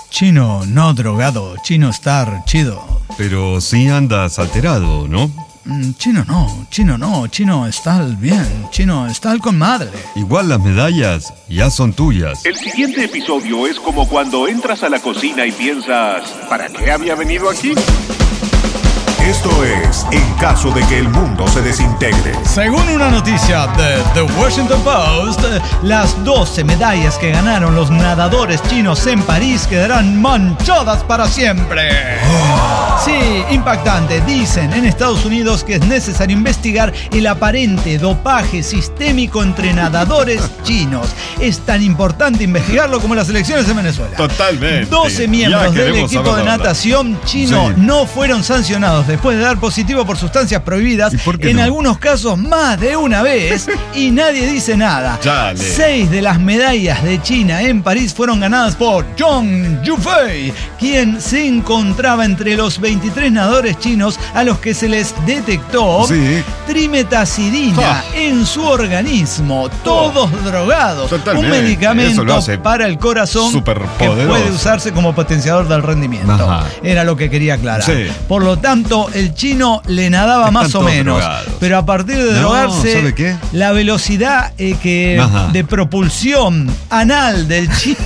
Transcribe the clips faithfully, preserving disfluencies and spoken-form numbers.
Chino no drogado, Chino estar chido. Pero sí andas alterado, ¿no? Mm, Chino no, Chino no, Chino está bien, Chino está con madre. Igual las medallas ya son tuyas. El siguiente episodio es como cuando entras a la cocina y piensas, ¿para qué había venido aquí? Esto es En caso de que el mundo se desintegre. Según una noticia de The Washington Post, las doce medallas que ganaron los nadadores chinos en París quedarán manchadas para siempre. Sí, impactante. Dicen en Estados Unidos que es necesario investigar el aparente dopaje sistémico entre nadadores chinos. Es tan importante investigarlo como las elecciones en Venezuela. Totalmente. doce miembros del equipo de natación chino sí. no fueron sancionados después de dar positivo por sustancias prohibidas, en no? algunos casos más de una vez, y nadie dice nada. Chale. Seis de las medallas de China en París fueron ganadas por Zhong Yufei, quien se encontraba entre los veintitrés nadadores chinos a los que se les detectó sí. trimetazidina oh. en su organismo, todos oh. drogados. Totalmente. Un medicamento para el corazón que puede usarse como potenciador del rendimiento. Ajá. Era lo que quería aclarar. Sí. Por lo tanto, el chino le nadaba Están más o menos, drogados. Pero a partir de no, drogarse, ¿sabe qué? La velocidad eh, que de propulsión anal del chino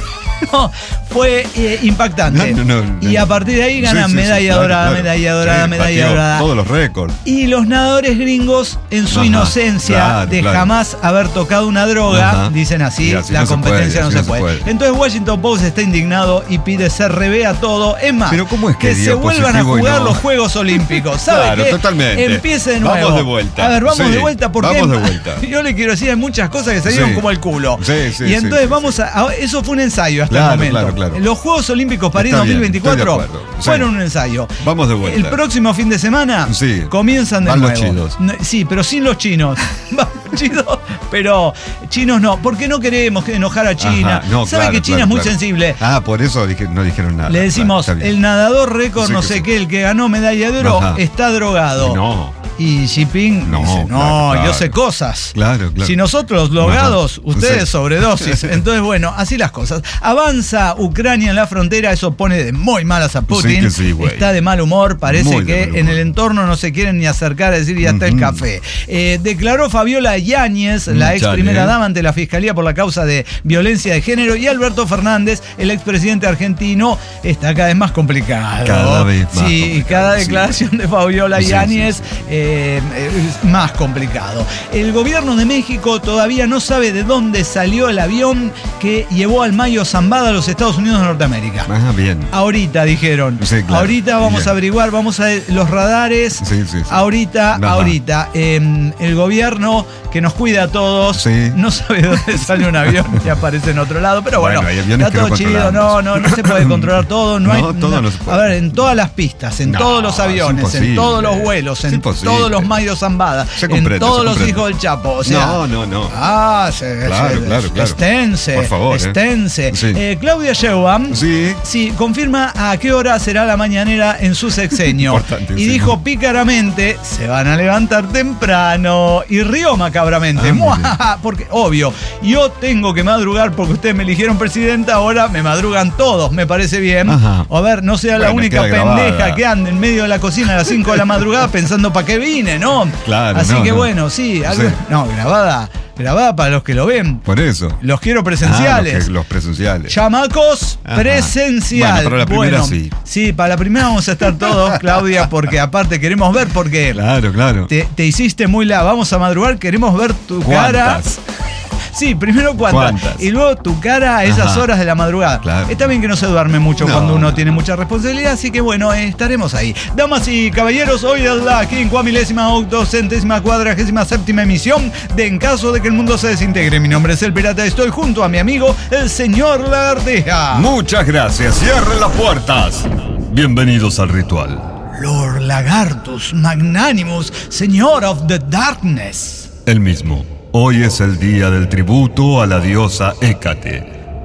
fue eh, impactante. No, no, no, y a partir de ahí ganan sí, sí, medalla, sí, dorada, claro, medalla dorada, sí, medalla dorada. Todos los récords. Y los nadadores gringos, en su Ajá, inocencia claro, de claro. jamás haber tocado una droga, Ajá. dicen así, así la no competencia puede, no, se, puede. no se puede. Entonces Washington Post está indignado y pide se revea todo. Es más, ¿Pero cómo es que, que se vuelvan a jugar no? los Juegos Olímpicos. ¿Sabe claro, qué? Totalmente. Empiece de nuevo. Vamos de vuelta. A ver, vamos sí, de vuelta porque vamos de vuelta. yo le quiero decir, hay muchas cosas que salieron sí. como el culo. Sí, sí, y entonces sí, vamos sí. a... Eso fue un ensayo hasta claro, el momento. Claro, claro. Los Juegos Olímpicos París dos mil veinticuatro fueron sí. un ensayo. Vamos de vuelta. El próximo fin de semana sí. comienzan de Van nuevo. Los chinos. No, sí, pero sin los chinos. chinos, pero chinos no. Porque no queremos enojar a China. Ajá, no, ¿Sabe claro, que China claro, es muy claro. sensible? Ah, por eso dije, no dijeron nada. Le decimos, claro, el nadador récord, sí, no sé sí. qué, el que ganó medalla de oro, Ajá. está drogado. No. Y Xi Jinping no, dice, no, claro, claro. yo sé cosas. Claro, claro. Si nosotros los drogados, Ajá. ustedes sí. sobredosis. Entonces, bueno, así las cosas. Avanza Ucrania en la frontera, eso pone de muy malas a Putin. Sí, sí, está de mal humor, parece muy que en el entorno no se quieren ni acercar a decir ya está uh-huh. el café. Eh, declaró Fabiola Yáñez, mm, la ex chale. primera dama ante la Fiscalía por la causa de violencia de género, y Alberto Fernández, el expresidente argentino, está cada vez más complicado. Cada vez más Sí, complicado, cada declaración sí. de Fabiola sí, Yáñez sí, sí. Eh, es más complicado. El gobierno de México todavía no sabe de dónde salió el avión que llevó al Mayo Zambada a los Estados Unidos de Norteamérica. Ah, bien. Ahorita dijeron. Sí, claro. Ahorita vamos bien. a averiguar, vamos a ver los radares. Sí, sí, sí. Ahorita, Ajá. ahorita. Eh, el gobierno que nos cuida a todos sí. no sabe de dónde sale un avión y aparece en otro lado. Pero bueno, bueno está todo no chido. No, no, no se puede controlar todo. No, no hay, todo no, no se puede. A ver, en todas las pistas, en no, todos los aviones, en todos los vuelos, en todos los Mayo Zambada, en todos los hijos del Chapo. O sea, no, no, no. Ah, se, claro, se, claro, claro. Esténse, por favor, esténse. Eh. Sí. Eh, Claudia Sheinbaum sí. sí, confirma a qué hora será la mañanera en su sexenio. y dijo pícaramente, se van a levantar temprano. Y rió macabramente. Ah, porque, obvio, yo tengo que madrugar porque ustedes me eligieron presidenta, ahora me madrugan todos, me parece bien. Ajá. A ver, no sea bueno, la única pendeja grabada. que ande en medio de la cocina a las cinco de la madrugada pensando para qué vine, ¿no? Claro. Así no, que no. bueno, sí, algo, sí. No, grabada. Grabada para los que lo ven. Por eso. Los quiero presenciales. Ah, los, que, los presenciales. Chamacos, Ajá. presencial. Bueno, para la primera bueno, sí. Sí, para la primera vamos a estar todos, Claudia, porque aparte queremos ver, porque claro, claro. Te, te hiciste muy la. Vamos a madrugar, queremos ver tu ¿Cuántas? cara. Sí, primero cuántas, ¿Cuántas? Y luego tu cara a esas Ajá. horas de la madrugada. Claro. Está bien que no se duerme mucho no, cuando uno no. tiene mucha responsabilidad, así que bueno, eh, estaremos ahí. Damas y caballeros, hoy es la quincuamilésima octocentésima cuadragésima séptima emisión de En caso de que el mundo se desintegre. Mi nombre es El Pirata, estoy junto a mi amigo, el señor Lagartija. Muchas gracias, cierren las puertas. Bienvenidos al ritual. Lord Lagartus Magnanimus, Señor of the Darkness. El mismo. Hoy es el día del tributo a la diosa Hécate.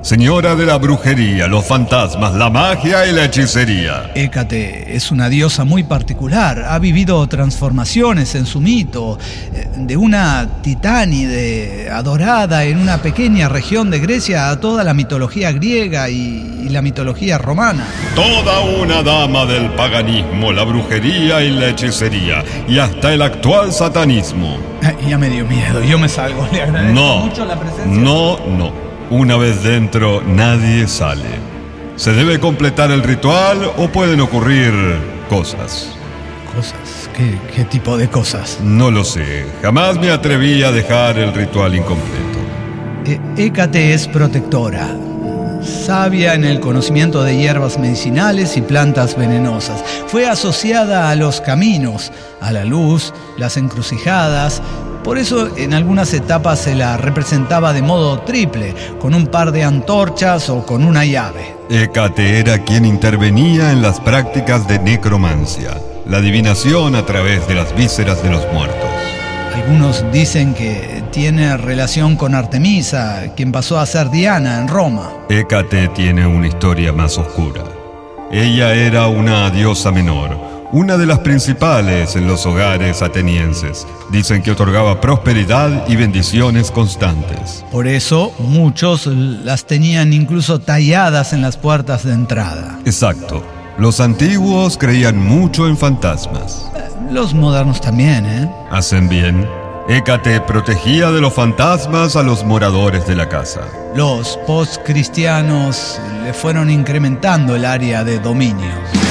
señora de la brujería, los fantasmas, la magia y la hechicería. Hécate es una diosa muy particular. Ha vivido transformaciones en su mito, de una titánide adorada en una pequeña región de Grecia a toda la mitología griega y, y la mitología romana. Toda una dama del paganismo, la brujería y la hechicería, y hasta el actual satanismo. Ay, ya me dio miedo, yo me salgo. Le agradezco no, mucho la presencia. No, no. Una vez dentro, nadie sale. ¿Se debe completar el ritual o pueden ocurrir cosas? ¿Cosas? ¿Qué, qué tipo de cosas? No lo sé. Jamás me atreví a dejar el ritual incompleto. Eh, Hécate es protectora, sabia en el conocimiento de hierbas medicinales y plantas venenosas. Fue asociada a los caminos, a la luz, las encrucijadas. Por eso en algunas etapas se la representaba de modo triple, con un par de antorchas o con una llave. Hécate era quien intervenía en las prácticas de necromancia, la adivinación a través de las vísceras de los muertos. Algunos dicen que tiene relación con Artemisa, quien pasó a ser Diana en Roma. Hécate tiene una historia más oscura. Ella era una diosa menor, una de las principales en los hogares atenienses. Dicen que otorgaba prosperidad y bendiciones constantes. Por eso muchos las tenían incluso talladas en las puertas de entrada. Exacto. Los antiguos creían mucho en fantasmas. Los modernos también, ¿eh? Hacen bien. Hécate protegía de los fantasmas a los moradores de la casa. Los post-cristianos le fueron incrementando el área de dominio.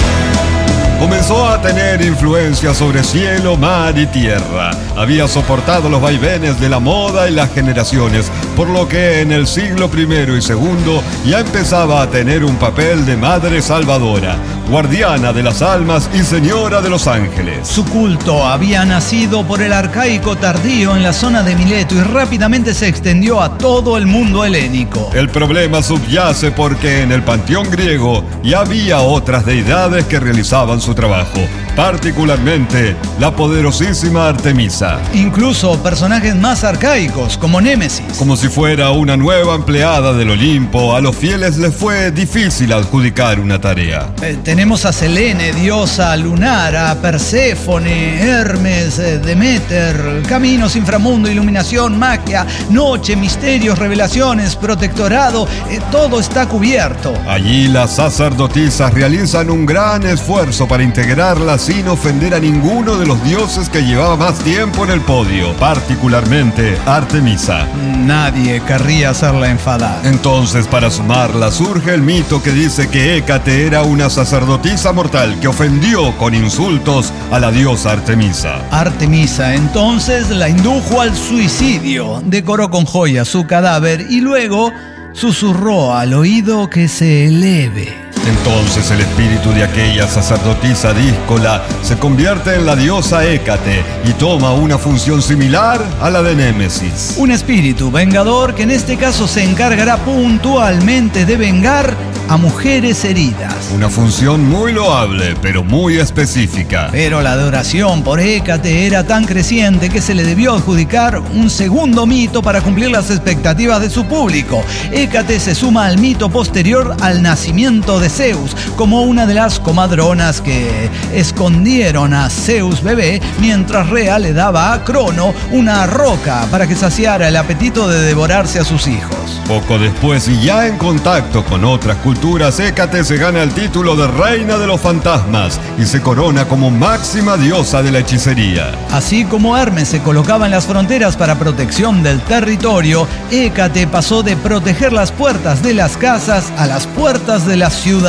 Comenzó a tener influencia sobre cielo, mar y tierra. Había soportado los vaivenes de la moda y las generaciones, por lo que en el siglo primero y segundo ya empezaba a tener un papel de madre salvadora, guardiana de las almas y señora de los ángeles. Su culto había nacido por el arcaico tardío en la zona de Mileto y rápidamente se extendió a todo el mundo helénico. El problema subyace porque en el panteón griego ya había otras deidades que realizaban su trabajo, particularmente la poderosísima Artemisa. Incluso personajes más arcaicos, como Némesis. Como si fuera una nueva empleada del Olimpo, a los fieles les fue difícil adjudicar una tarea. Eh, tenemos a Selene, diosa lunar, a Perséfone, Hermes, eh, Deméter, caminos, inframundo, iluminación, magia, noche, misterios, revelaciones, protectorado, eh, todo está cubierto. Allí las sacerdotisas realizan un gran esfuerzo para integrarla sin ofender a ninguno de los dioses que llevaba más tiempo en el podio, particularmente Artemisa. Nadie querría hacerla enfadar. Entonces, para sumarla, surge el mito que dice que Hécate era una sacerdotisa mortal que ofendió con insultos a la diosa Artemisa. Artemisa entonces la indujo al suicidio, decoró con joyas su cadáver y luego susurró al oído que se eleve. Entonces el espíritu de aquella sacerdotisa díscola se convierte en la diosa Hécate y toma una función similar a la de Némesis. Un espíritu vengador que en este caso se encargará puntualmente de vengar a mujeres heridas. Una función muy loable, pero muy específica. Pero la adoración por Hécate era tan creciente que se le debió adjudicar un segundo mito para cumplir las expectativas de su público. Hécate se suma al mito posterior al nacimiento de Zeus, como una de las comadronas que escondieron a Zeus bebé mientras Rea le daba a Crono una roca para que saciara el apetito de devorarse a sus hijos. Poco después, y ya en contacto con otras culturas, Hécate se gana el título de reina de los fantasmas y se corona como máxima diosa de la hechicería. Así como Hermes se colocaba en las fronteras para protección del territorio, Hécate pasó de proteger las puertas de las casas a las puertas de las ciudades.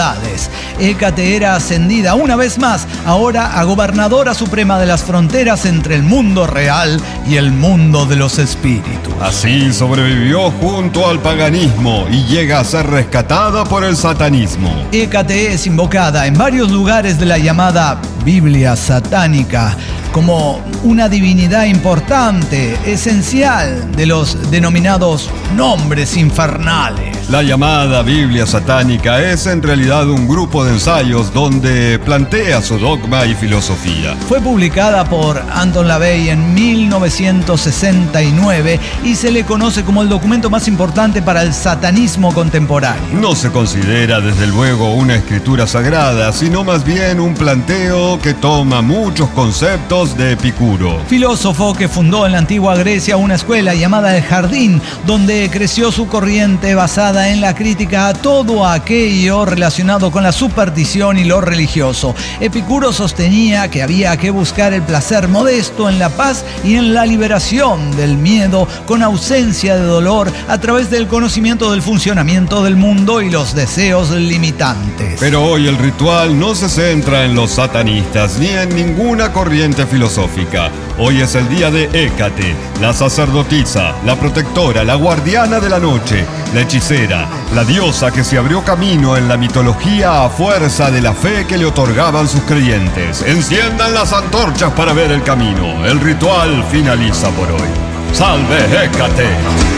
Hécate era ascendida una vez más, ahora a gobernadora suprema de las fronteras entre el mundo real y el mundo de los espíritus. Así sobrevivió junto al paganismo y llega a ser rescatada por el satanismo. Hécate es invocada en varios lugares de la llamada Biblia satánica como una divinidad importante, esencial de los denominados nombres infernales. La llamada Biblia satánica es en realidad un grupo de ensayos donde plantea su dogma y filosofía. Fue publicada por Anton LaVey en mil novecientos sesenta y nueve y se le conoce como el documento más importante para el satanismo contemporáneo. No se considera desde luego una escritura sagrada, sino más bien un planteo que toma muchos conceptos de Epicuro, filósofo que fundó en la antigua Grecia una escuela llamada El Jardín, donde creció su corriente basada en la crítica a todo aquello relacionado con la superstición y lo religioso. Epicuro sostenía que había que buscar el placer modesto en la paz y en la liberación del miedo con ausencia de dolor a través del conocimiento del funcionamiento del mundo y los deseos limitantes. Pero hoy el ritual no se centra en los satanistas ni en ninguna corriente filosófica. Hoy es el día de Hécate, la sacerdotisa, la protectora, la guardiana de la noche, la hechicera, la diosa que se abrió camino en la mitología a fuerza de la fe que le otorgaban sus creyentes. Enciendan las antorchas para ver el camino. El ritual finaliza por hoy. ¡Salve Hécate!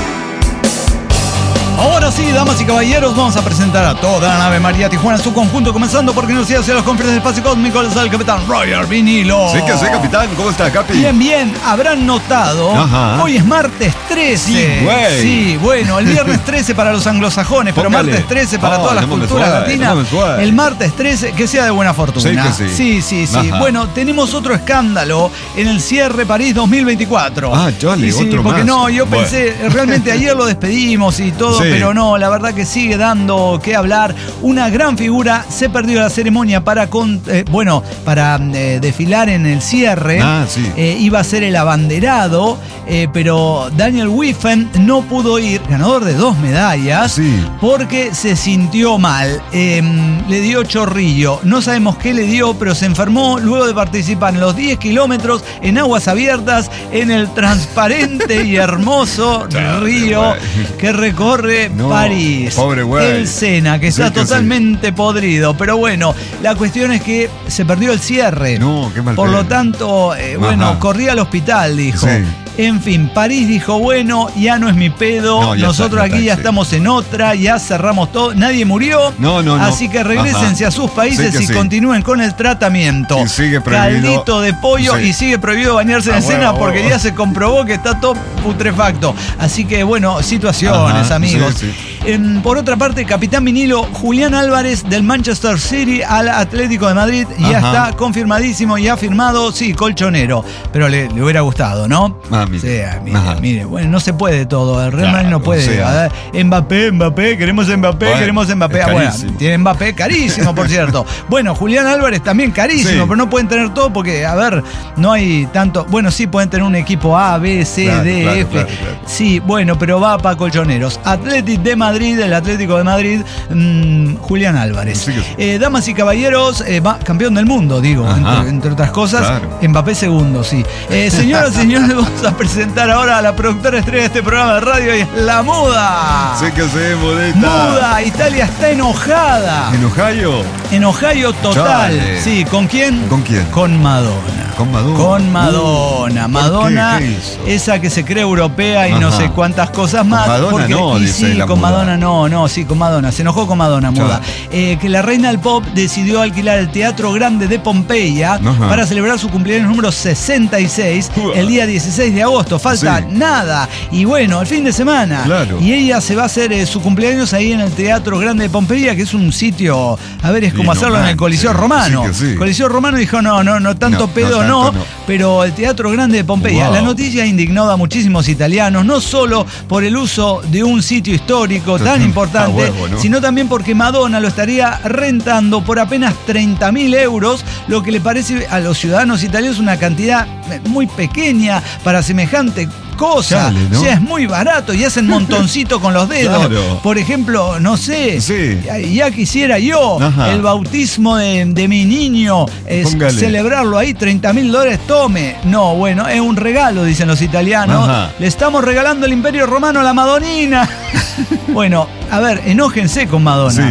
Ahora sí, damas y caballeros, vamos a presentar a toda la nave María Tijuana en su conjunto, comenzando porque nos sigue hacia las conferencias del espacio cósmico, les da el capitán Roger Vinilo. Sí que sí, capitán, ¿cómo está, Capi? Bien, bien, habrán notado, Ajá. hoy es martes trece. Sí, güey. Sí, bueno, el viernes trece para los anglosajones, pero Póngale. martes trece para oh, todas las culturas latinas. El martes trece, que sea de buena fortuna. Sí, que sí. Sí, sí, sí. Ajá. Bueno, tenemos otro escándalo en el cierre París dos mil veinticuatro. Ah, chale, sí, otro porque más. no, yo bueno. pensé, realmente ayer lo despedimos y todo, sí. pero no, la verdad que sigue dando que hablar. Una gran figura se perdió la ceremonia para, con, eh, bueno, para eh, desfilar en el cierre. Ah, sí. eh, iba a ser el abanderado, eh, pero Daniel Wiffen no pudo ir, ganador de dos medallas, sí. porque se sintió mal. Eh, le dio chorrillo. No sabemos qué le dio, pero se enfermó luego de participar en los diez kilómetros en aguas abiertas en el transparente y hermoso río que recorre no, París. Pobre güey. El Sena, que está sí, que totalmente sí. podrido. Pero bueno, la cuestión es que se perdió el cierre. No, qué mal. Por lo tanto, eh, bueno, corrí al hospital, dijo. Sí. En fin, París dijo, bueno, ya no es mi pedo, no, nosotros está, aquí ya, está, ya sí. estamos en otra, ya cerramos todo, nadie murió, no, no, no. así que regrésense Ajá. a sus países sí y sí. continúen con el tratamiento. Y sigue prohibido. Caldito de pollo sí. y sigue prohibido bañarse ah, en el Sena bueno, porque oh. ya se comprobó que está todo putrefacto. Así que bueno, situaciones, Ajá. amigos. Sí, sí. En, por otra parte, capitán vinilo, Julián Álvarez del Manchester City al Atlético de Madrid, ya Ajá. está confirmadísimo, ya firmado, sí, colchonero, pero le, le hubiera gustado, ¿no? Ah, mire. O sea, mire, mire, bueno, no se puede todo, el Real Madrid claro, no puede. O sea, Mbappé, Mbappé, queremos Mbappé, bueno, queremos Mbappé. Ah, bueno, tiene Mbappé carísimo, por cierto. Bueno, Julián Álvarez también carísimo, sí. pero no pueden tener todo porque, a ver, no hay tanto. Bueno, sí pueden tener un equipo A, B, C, claro, D, claro, F. Claro, claro. Sí, bueno, pero va para colchoneros. Atlético de Madrid, el Atlético de Madrid, mmm, Julián Álvarez. Sí, sí. Eh, damas y caballeros, eh, va, campeón del mundo, digo, entre, entre otras cosas. Claro. Mbappé segundo, sí. Eh, señoras y señores, vamos a presentar ahora a la productora estrella de este programa de radio y es la Muda. Sí que sí, Mudita. Muda, Italia está enojada. ¿En Ohio? En Ohio total. Chale. Sí, ¿con quién? ¿Con quién? Con Madonna. Con Madonna. Con Madonna. Uh, Madonna, ¿qué? ¿Qué hizo? Esa que se cree europea y Ajá. no sé cuántas cosas más. Con Madonna porque, no, y dice sí, la con Muda. Madonna no, no, sí, con Madonna. Se enojó con Madonna, Muda. Eh, que la reina del pop decidió alquilar el Teatro Grande de Pompeya Ajá. para celebrar su cumpleaños número sesenta y seis uh. el día dieciséis de agosto. Falta sí. nada. Y bueno, el fin de semana. Claro. Y ella se va a hacer eh, su cumpleaños ahí en el Teatro Grande de Pompeya, que es un sitio, a ver, es como sí, hacerlo no, en el Coliseo sí, Romano. Sí sí. Coliseo Romano dijo, no, no, no, tanto no, pedo no, tanto, no, no, pero el Teatro Grande de Pompeya. Wow. La noticia indignó a muchísimos italianos, no solo por el uso de un sitio histórico tan importante, ah, huevo, ¿no? sino también porque Madonna lo estaría rentando por apenas treinta mil euros, lo que le parece a los ciudadanos italianos una cantidad muy pequeña para semejante cosa. Chale, ¿no? O sea, es muy barato y hacen montoncito con los dedos. Claro. Por ejemplo, no sé, sí. ya, ya quisiera yo Ajá. el bautismo de, de mi niño, es celebrarlo ahí, treinta mil dólares, tome. No, bueno, es un regalo, dicen los italianos. Ajá. Le estamos regalando el Imperio Romano a la Madonina. Bueno, a ver, enójense con Madonna. Sí.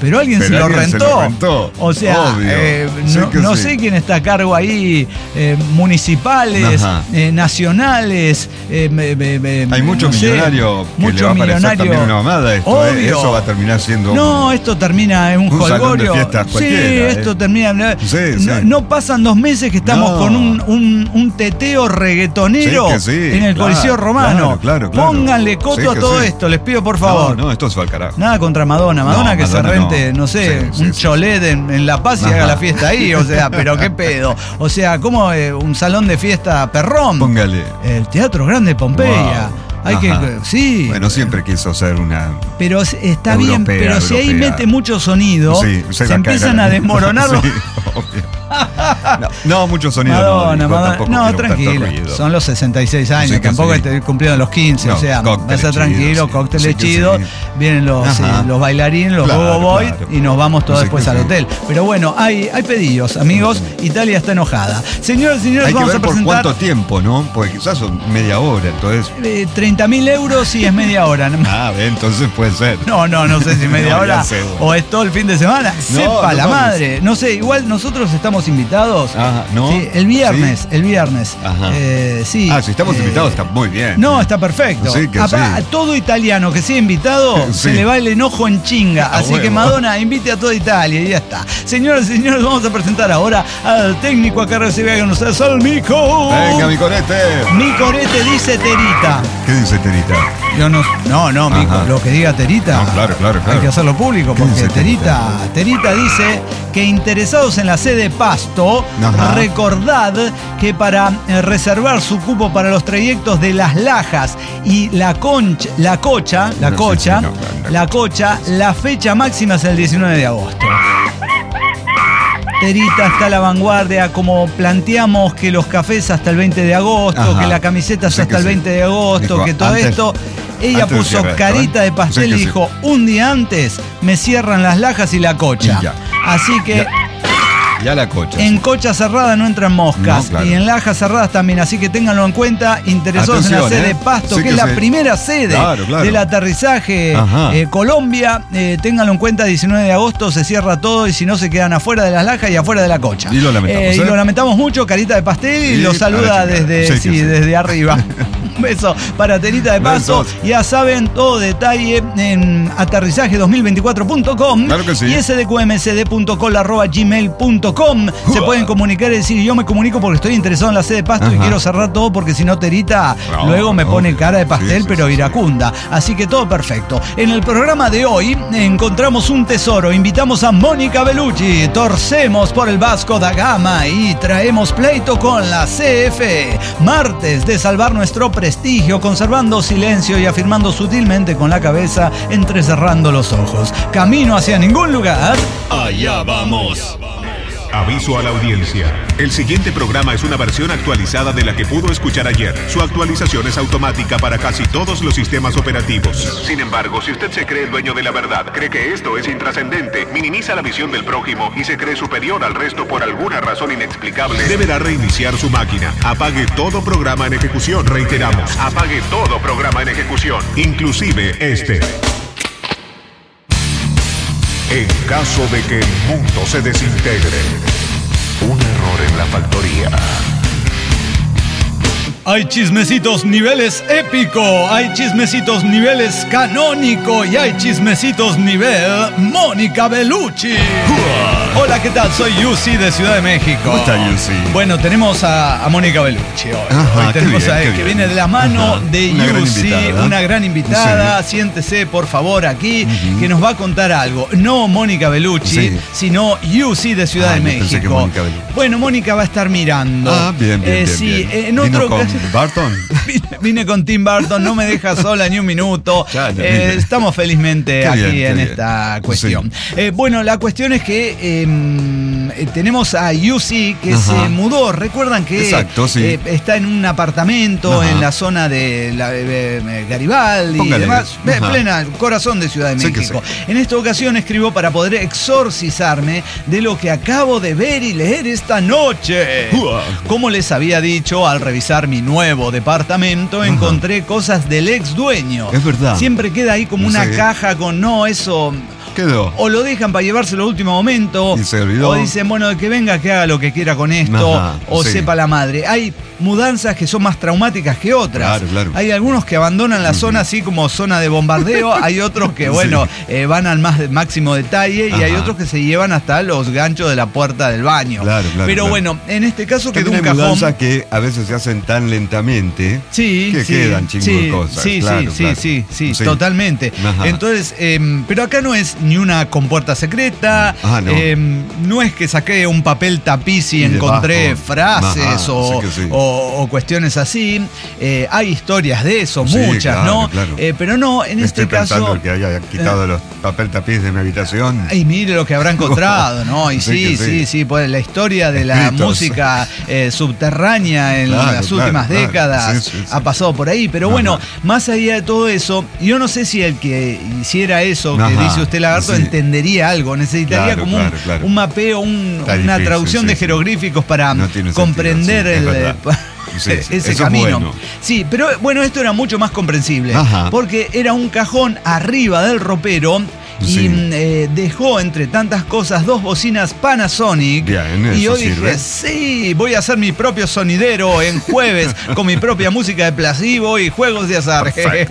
pero alguien, pero se, lo alguien rentó. se lo rentó. O sea, eh, sí no, no sí. sé quién está a cargo ahí, eh, municipales, eh, nacionales. Eh, me, me, me, Hay muchos no millonarios que mucho le va a parecer millonario. también una mamada esto, eh, eso va a terminar siendo No, esto termina en un, un jolgorio. salón de fiestas cualquiera. Sí, eh. esto termina. Sí, no, sí. no pasan dos meses que estamos No. con un, un, un teteo reggaetonero sí, que sí, en el claro, Coliseo Romano. Claro, claro, claro. Pónganle coto Sí, a todo sí. esto, les pido por favor. No, no, esto se va al carajo. Nada contra Madonna. Madonna No, que Madonna se rente, no, no sé, sí, un sí, cholet sí. En, en La Paz y Ajá. haga la fiesta ahí. O sea, pero qué pedo. O sea, como eh, un salón de fiesta perrón. Póngale. El Teatro Grande Pompeya. Wow. Hay Ajá. que. Sí. Bueno, siempre quiso ser una. Pero está europea, bien, pero si ahí europea. mete mucho sonido, Sí, se, se empiezan a desmoronar los. Sí, obvio. No, no, mucho sonido. Madonna, no, Madonna. tampoco No, quiero tranquilo. ruido. Son los sesenta y seis años, Sí que tampoco sí. estoy cumpliendo los quince. No, o sea, cócteles va a ser tranquilo, chidos, sí. cócteles Sí que chidos. sí. Vienen los, sí, Ajá. los bailarines, los Claro, Gogo Boys claro. y nos vamos todos Sí después que al sí. hotel. Pero bueno, hay, hay pedidos, amigos. Italia está enojada. Señoras y señores, Hay que vamos ver a por presentar. cuánto tiempo, ¿no? Porque quizás son media hora, entonces. Eh, treinta mil euros y es media hora. Ah, entonces puede ser. No, no, no sé si media No, hora ya sé, bueno. o es todo el fin de semana. Sepa no la mames. madre. No sé, igual nosotros estamos invitados. Ajá, ¿no? Sí, el viernes, ¿Sí? el viernes. Ajá. Eh, sí. Ah, si estamos eh, invitados está muy bien. No, está perfecto. Sí, que Apá, sí. a todo italiano que sea invitado, Sí. se le va el enojo en chinga. A Así huevo. que Madonna invite a toda Italia y ya está. Señoras y señores, vamos a presentar ahora al técnico acá recibe con ustedes, al Mico. Venga, mi corete. Mi corete dice Terita. ¿Qué dice Terita? Yo no, no, no, Mico, Ajá. lo que diga Terita. No, claro, claro, claro. Hay que hacerlo público ¿Qué porque dice Terita, Terita dice que interesados en la sede Pasto, Ajá. recordad que para eh, reservar su cupo para los trayectos de Las Lajas y la Concha, la Cocha, la No, Cocha, sí, sí, no, no, no. la Cocha, la fecha máxima es el diecinueve de agosto. Terita está a la vanguardia, como planteamos que los cafés hasta el veinte de agosto, Ajá. que la camiseta es Sí, hasta que el sí. veinte de agosto, Dijo, que todo antes- esto. Ella antes del puso cierre esto, carita ¿eh? de pastel Sí, y que sí. dijo, un día antes me cierran Las Lajas y la Cocha. Y ya. Así que Ya. Ya la cocha. en sí. Cocha cerrada no entran moscas. No, claro. Y en Lajas cerradas también. Así que ténganlo en cuenta. Interesados en la Atención, sede ¿eh? Pasto, Sí que, que es la sí. primera sede Claro, claro. del aterrizaje Ajá. eh, Colombia. Eh, ténganlo en cuenta, diecinueve de agosto se cierra todo y si no se quedan afuera de Las Lajas y afuera de la Cocha. Y lo lamentamos, Eh, y ¿eh? lo lamentamos mucho, carita de pastel y Y lo a la saluda chingada. desde, Sí que sí, sí. desde arriba. Un beso para Terita de Paso. Besos. Ya saben, todo detalle en aterrizaje dos mil veinticuatro punto com Claro que sí. y s d q m c d punto col arroba gmail punto com. Se Uah. pueden comunicar y decir, yo me comunico porque estoy interesado en la sede Pasto y Ajá. quiero cerrar todo porque si no Terita No, luego me no, pone obvio. cara de pastel, Sí, sí, pero sí, iracunda. Así que todo perfecto. En el programa de hoy encontramos un tesoro. Invitamos a Mónica Bellucci, torcemos por el Vasco da Gama y traemos pleito con la C F. Martes de salvar nuestro prestigio, conservando silencio y afirmando sutilmente con la cabeza, entrecerrando los ojos. Camino hacia ningún lugar. Allá vamos. Aviso a la audiencia. El siguiente programa es una versión actualizada de la que pudo escuchar ayer. Su actualización es automática para casi todos los sistemas operativos. Sin embargo, si usted se cree el dueño de la verdad, cree que esto es intrascendente, minimiza la visión del prójimo y se cree superior al resto por alguna razón inexplicable, deberá reiniciar su máquina. Apague todo programa en ejecución. Reiteramos, apague todo programa en ejecución, inclusive este. En caso de que el mundo se desintegre, un error en la factoría. Hay chismecitos niveles épico, hay chismecitos niveles canónico y hay chismecitos nivel Mónica Bellucci. Hola, ¿qué tal? Soy Yusi de Ciudad de México. ¿Cómo está, Yusi? Bueno, tenemos a, a Mónica Bellucci hoy. Ajá, Hoy qué tenemos bien, a qué que bien. viene de la mano Ajá, de una gran Yusi, invitada. una gran invitada. Siéntese, por favor, aquí, que nos va a contar algo. No Mónica Bellucci, Sí. sino Yusi de Ciudad Ah, de yo pensé que México. Mónica Bellucci. Bueno, Mónica va a estar mirando. Ah, bien, bien, Eh, bien. sí, bien. en ¿Vino otro con caso- Barton? Vine, vine con Tim Burton, no me deja sola ni un minuto. Ya, ya, Eh, bien. estamos felizmente Qué aquí bien, qué en bien. esta cuestión. Sí. Eh, bueno, la cuestión es que eh, tenemos a Yusi que Ajá. se mudó. Recuerdan que Exacto, sí. eh, está en un apartamento Ajá. en la zona de la, eh, eh, Garibaldi Póngale. y demás, eh, Ajá. plena corazón de Ciudad de Sí que México. En esta ocasión escribo para poder exorcizarme de lo que acabo de ver y leer esta noche. Uah. Como les había dicho, al revisar mi nuevo departamento, Ajá. encontré cosas del ex dueño. Es verdad. Siempre queda ahí como una Sí. caja con no, eso. quedó. O lo dejan para llevárselo al último momento. Y se olvidó. O dicen, bueno, que venga, que haga lo que quiera con esto. Ajá, o sí. sepa la madre. Hay mudanzas que son más traumáticas que otras. Claro, claro. Hay algunos que abandonan la uh-huh. zona así como zona de bombardeo. Hay otros que, bueno, sí. eh, van al más, máximo detalle. Ajá. Y hay otros que se llevan hasta los ganchos de la puerta del baño. Claro, claro. Pero claro. bueno, en este caso que quedó un hay cajón. mudanzas que a veces se hacen tan lentamente sí, que sí, quedan chingos sí, de cosas. Sí, claro, sí, claro. sí, sí, sí, sí, totalmente. Ajá. Entonces, eh, pero acá no es ni una compuerta secreta, ah, no. Eh, no es que saqué un papel tapiz y, y encontré debajo. frases Ajá, o, sí sí. o, o cuestiones así. Eh, hay historias de eso, sí, muchas, claro, ¿no? Claro. Eh, pero no, en Estoy este caso. pensando que haya quitado eh, los papel tapiz de mi habitación. Y mire lo que habrá encontrado, ¿no? Y sí, sí, sí, sí, sí, pues la historia de la Escritos. música eh, subterránea en claro, las últimas claro, décadas claro. Sí, sí, sí. ha pasado por ahí. Pero Ajá. bueno, más allá de todo eso, yo no sé si el que hiciera eso, que Ajá. dice usted, Lagarto, sí. entendería algo. Necesitaría claro, como claro, un, claro. un mapeo, un, una difícil, traducción sí, de jeroglíficos sí. para no comprender sentido, sí, el. Sí, sí, ese camino. Bueno. Sí, pero bueno, esto era mucho más comprensible. Ajá. Porque era un cajón arriba del ropero. Sí. Y eh, dejó entre tantas cosas dos bocinas Panasonic. Bien, y yo sirve. dije, sí, voy a hacer mi propio sonidero en jueves con mi propia música de placebo y juegos de azar.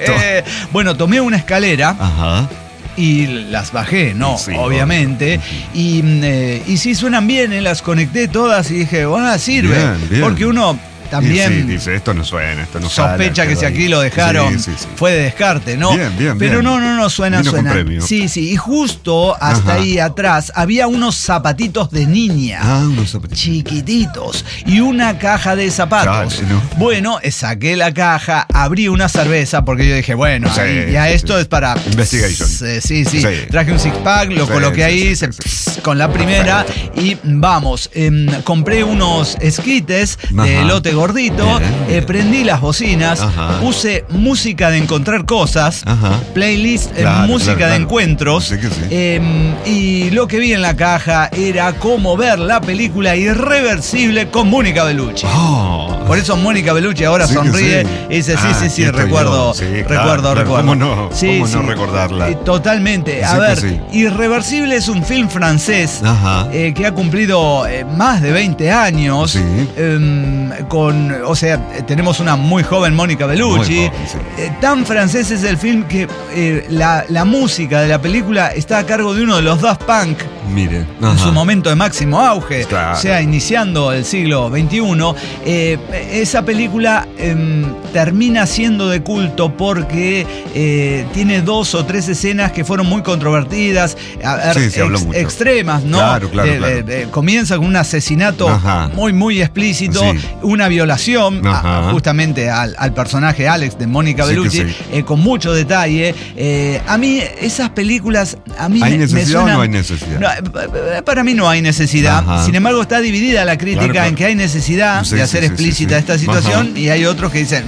Bueno, tomé una escalera. Ajá. Y las bajé, ¿no? Sí, obviamente. Uh-huh. Y, eh, y sí suenan bien, eh, las conecté todas y dije, bueno, sirve. Bien, bien. Porque uno también sí, dice, esto no suena, esto no sospecha sale, que si aquí lo dejaron sí, sí, sí. fue de descarte, ¿no? Bien, bien, Pero bien. no, no, no, suena, Vino suena. Con premio. Sí, sí, y justo hasta Ajá. ahí atrás había unos zapatitos de niña. Ah, unos zapatitos. Chiquititos. Y una caja de zapatos. Claro, no. Bueno, saqué la caja, abrí una cerveza, porque yo dije, bueno, sí, ahí, ya sí, esto sí. es para... Investigation. Sí, sí, sí. sí. Traje un six pack, lo sí, coloqué sí, ahí, sí, sí, sí. con la primera y vamos. Eh, compré unos esquites Ajá. de elote gordito. Bien. Eh, prendí las bocinas, Ajá. puse música de encontrar cosas, Ajá. playlist, claro, eh, música claro, de claro. encuentros, Sí que sí. eh, y lo que vi en la caja era cómo ver la película Irreversible con Mónica Bellucci. Oh. Por eso Mónica Bellucci ahora sí sonríe sí. y dice, sí, ah, sí, sí, recuerdo, sí, recuerdo, claro, claro. recuerdo. ¿Cómo no, sí, cómo sí. no recordarla? Eh, totalmente. A sí ver, sí. Irreversible es un film francés eh, que ha cumplido eh, más de veinte años, sí. eh, con, o sea, tenemos una muy joven Mónica Bellucci. Joven, sí. eh, tan francés es el film que eh, la, la música de la película está a cargo de uno de los Daft Punk. Mire, en su momento de máximo auge, claro. o sea, iniciando el siglo veintiuno. Eh, esa película eh, termina siendo de culto porque eh, tiene dos o tres escenas que fueron muy controvertidas, a ver, sí, se ex, extremas, ¿no? Claro, claro, eh, claro. Eh, eh, comienza con un asesinato Ajá. muy, muy explícito, sí. una violación a, justamente al, al personaje Alex de Mónica sí Bellucci, sí. eh, con mucho detalle. Eh, a mí, esas películas, a mí ¿Hay me, necesidad me suenan, o no hay necesidad? No, para mí no hay necesidad. Ajá. Sin embargo, está dividida la crítica claro, claro. en que hay necesidad sí, de hacer sí, explícita sí, sí. esta situación Ajá. y hay otros que dicen...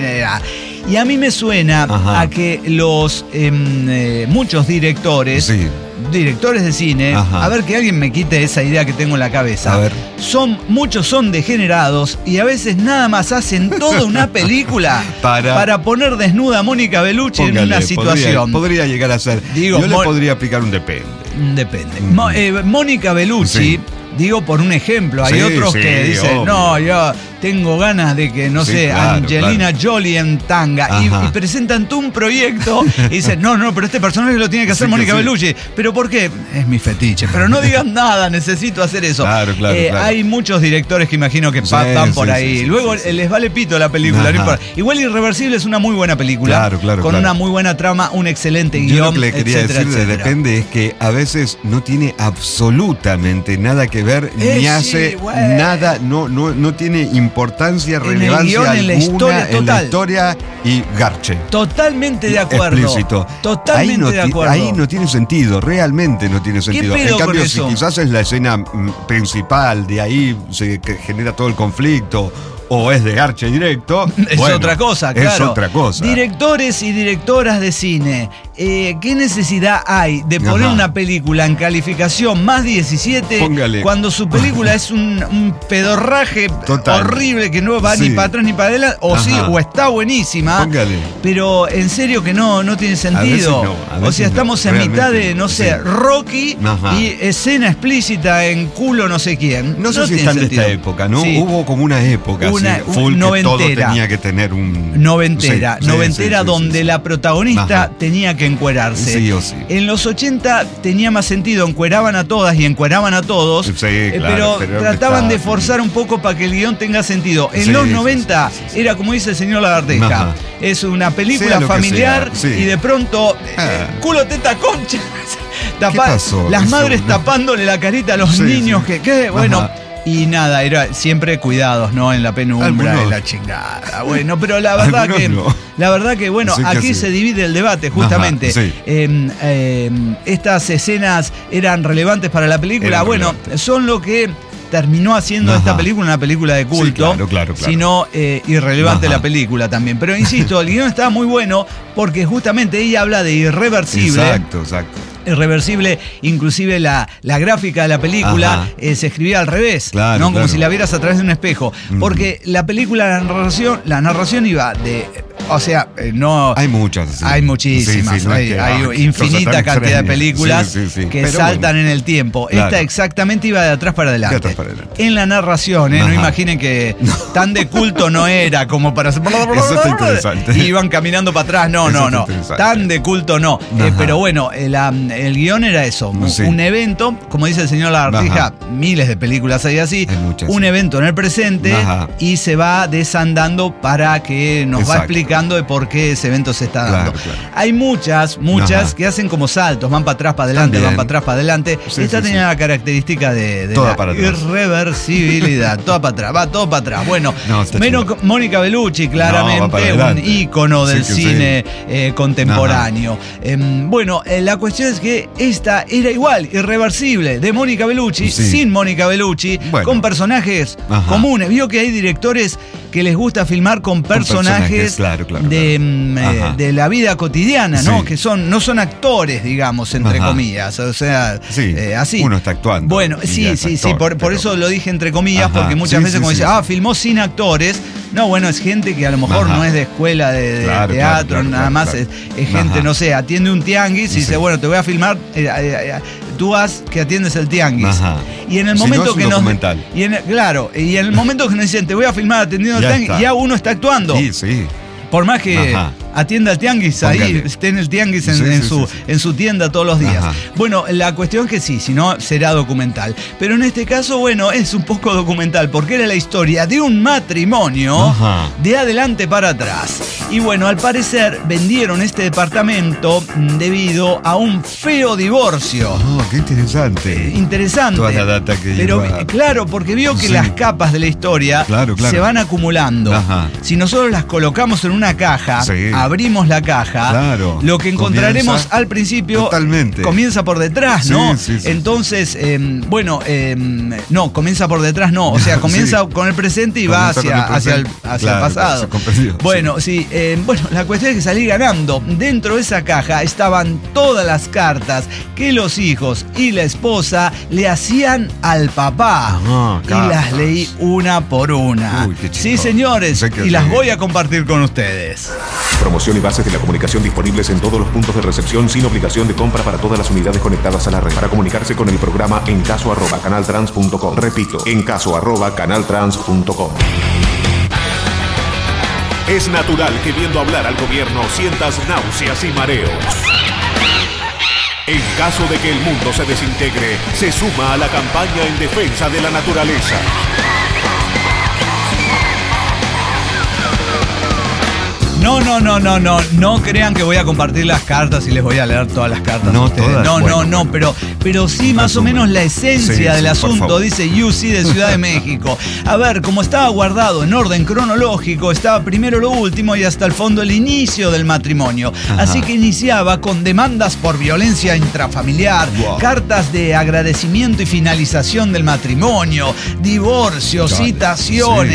Y a mí me suena Ajá. a que los eh, eh, muchos directores... Sí. directores de cine, Ajá. a ver que alguien me quite esa idea que tengo en la cabeza. A ver. Son, muchos son degenerados y a veces nada más hacen toda una película para, para poner desnuda a Mónica Bellucci Póngale, en una situación. Podría, podría llegar a ser. Digo, Yo le Mo- podría aplicar un depende. Depende. Mm. Mo- eh, Mónica Bellucci, sí. digo por un ejemplo, hay sí, otros sí, que dicen, obvio. no, yo tengo ganas de que, no sí, sé, claro, Angelina claro. Jolie en tanga y, y presentan todo un proyecto y dicen, no, no, pero este personaje lo tiene que hacer sí, Mónica que sí. Bellucci. ¿Pero por qué? Es mi fetiche. Pero no digan nada, necesito hacer eso. Claro, claro, eh, claro. Hay muchos directores que imagino que sí, van por sí, ahí. Sí, Luego sí, sí. les vale pito la película. No importa. Igual Irreversible es una muy buena película. Claro, claro, con claro. una muy buena trama, un excelente Yo guión. Lo que le quería etcétera, decir de etcétera. depende es que a veces no tiene absolutamente nada que ver, eh, ni sí, hace bueno. nada, no, no, no tiene importancia, en relevancia el guión, alguna en la historia, en la historia y garche. Totalmente de acuerdo. Explícito. Totalmente ahí no de acuerdo. Ahí no tiene sentido, realmente no tiene sentido. ¿Qué pedo en cambio, con si eso? quizás es la escena principal, de ahí se genera todo el conflicto. o es de Arche Directo. Es bueno, otra cosa, claro. Es otra cosa. Directores y directoras de cine, eh, ¿qué necesidad hay de poner Ajá. una película en calificación más diecisiete Póngale. cuando su película es un, un pedorraje Total. horrible que no va sí. ni para atrás ni para adelante? O Ajá. sí, o está buenísima. Póngale. Pero en serio que no, no tiene sentido. No, o sea, estamos no, en mitad de, no sé, sí. Rocky Ajá. y escena explícita en culo no sé quién. No sé no si están sentido. de esta época, ¿no? Sí. Hubo como una época una, así, full noventera. Que todo tenía que tener un... Noventera. Sí, noventera sí, sí, donde sí, sí. la protagonista Ajá. tenía que encuerarse. Sí o sí. En los ochenta tenía más sentido, encueraban a todas y encueraban a todos, sí, eh, claro, pero, pero trataban está... de forzar un poco para que el guión tenga sentido. En sí, los noventa sí, sí, sí, sí. era como dice el señor Lagarteja. Ajá. Es una película familiar sí. y de pronto, ah. eh, culo, teta, concha. Tapa, pasó? Las Eso, madres no. tapándole la carita a los sí, niños, sí. que, que bueno... Ajá. Y nada, era siempre cuidados, ¿no? En la penumbra, en la chingada. Bueno, pero la verdad que, no. la verdad que, bueno, sí, aquí se divide el debate, justamente. Ajá, sí. eh, eh, estas escenas eran relevantes para la película. Eran bueno, relevantes. Son lo que terminó haciendo Ajá. esta película una película de culto, sí, claro, claro, claro. sino eh, irrelevante Ajá. la película también. Pero insisto, el guión estaba muy bueno porque justamente ella habla de irreversible. Exacto, exacto. Irreversible, inclusive la, la gráfica de la película eh, se escribía al revés, claro, ¿no? Como claro. si la vieras a través de un espejo. Mm. Porque la película, la narración, la narración iba de... O sea, eh, no... Hay muchas. Sí. Hay muchísimas. Sí, sí, no hay, es que, hay ah, infinita cantidad de películas sí, sí, sí. que Pero saltan bueno. en el tiempo. Claro. Esta exactamente iba de atrás para adelante. De atrás para adelante. En la narración, ¿eh? No imaginen que no. tan de culto no era como para... Eso está interesante. Y iban caminando para atrás. No, Eso no, no. Tan de culto no. Eh, pero bueno, la, el guión era eso. Sí. Un evento, como dice el señor Lagartija, miles de películas hay así. Hay muchas, un sí. evento en el presente Ajá. y se va desandando para que nos Exacto. va explicando de por qué ese evento se está dando. Claro, claro. Hay muchas, muchas Ajá. que hacen como saltos, van para atrás, para adelante, También. van para atrás, para adelante. Sí, Esta sí, tenía sí. la característica de, de la irreversibilidad. Toda para atrás, va todo para atrás. Bueno, no, menos chido. Mónica Bellucci, claramente, no, un ícono del sí, cine sí. eh, contemporáneo. Eh, bueno, eh, la cuestión es que esta era igual, irreversible, de Mónica Bellucci, sí. sin Mónica Bellucci, bueno. con personajes Ajá. comunes. Vio que hay directores que les gusta filmar con personajes, con personajes claro, claro, de, claro. Eh, de la vida cotidiana, ¿no? Sí. Que son, no son actores, digamos, entre Ajá. comillas. O sea, sí, eh, así. Uno está actuando. Bueno, sí, sí, actor, sí. Por, por eso lo dije entre comillas, Ajá. porque muchas sí, veces sí, como sí, dice, sí. ah, filmó sin actores. No, bueno, es gente que a lo mejor Ajá. no es de escuela de, de claro, teatro, claro, claro, nada más claro. es, es gente, Ajá. no sé, atiende un tianguis y sí. dice, bueno, te voy a filmar, eh, eh, eh, tú haz que atiendes el tianguis. Ajá. Y en el si momento no, que nos... Y en el, claro, y en el momento que nos dicen, te voy a filmar atendiendo el tianguis, ya uno está actuando. Sí, sí. Por más que Ajá. atienda al tianguis Póngale. ahí, esté en el tianguis en, sí, en, sí, su, sí, sí. en su tienda todos los días. Ajá. Bueno, la cuestión es que sí, si no será documental. Pero en este caso, bueno, es un poco documental porque era la historia de un matrimonio Ajá. de adelante para atrás. Y bueno, al parecer vendieron este departamento debido a un feo divorcio. Oh, qué interesante. Eh, interesante. Toda la data que Pero lleva. claro, porque vio que sí. las capas de la historia claro, claro. se van acumulando. Ajá. Si nosotros las colocamos en una una caja, sí. abrimos la caja, claro. lo que encontraremos comienza, al principio totalmente. comienza por detrás, ¿no? Sí, sí, sí, Entonces, sí. Eh, bueno, eh, no, comienza por detrás, no, o sea, comienza sí. con el presente y comienza va hacia el, hacia el, hacia claro, el pasado. Bueno, sí, eh, bueno, la cuestión es que salí ganando. Dentro de esa caja estaban todas las cartas que los hijos y la esposa le hacían al papá. Ah, y cartas. las leí una por una. Uy, sí, señores, y las voy a compartir con ustedes. Promoción y bases de la comunicación disponibles en todos los puntos de recepción sin obligación de compra para todas las unidades conectadas a la red. Para comunicarse con el programa en caso arroba canaltrans punto com. Repito, en caso arroba canaltrans punto com. Es natural que viendo hablar al gobierno sientas náuseas y mareos. En caso de que el mundo se desintegre, se suma a la campaña en defensa de la naturaleza. No, no, no, no, no, no crean que voy a compartir las cartas y les voy a leer todas las cartas. No, todas, no, bueno, no, no, bueno. pero, pero sí más o menos la esencia sí, del sí, asunto, dice U C de Ciudad de México. A ver, como estaba guardado en orden cronológico, estaba primero lo último y hasta el fondo el inicio del matrimonio. Ajá. Así que iniciaba con demandas por violencia intrafamiliar, wow. cartas de agradecimiento y finalización del matrimonio, divorcios, Dale. citaciones, sí.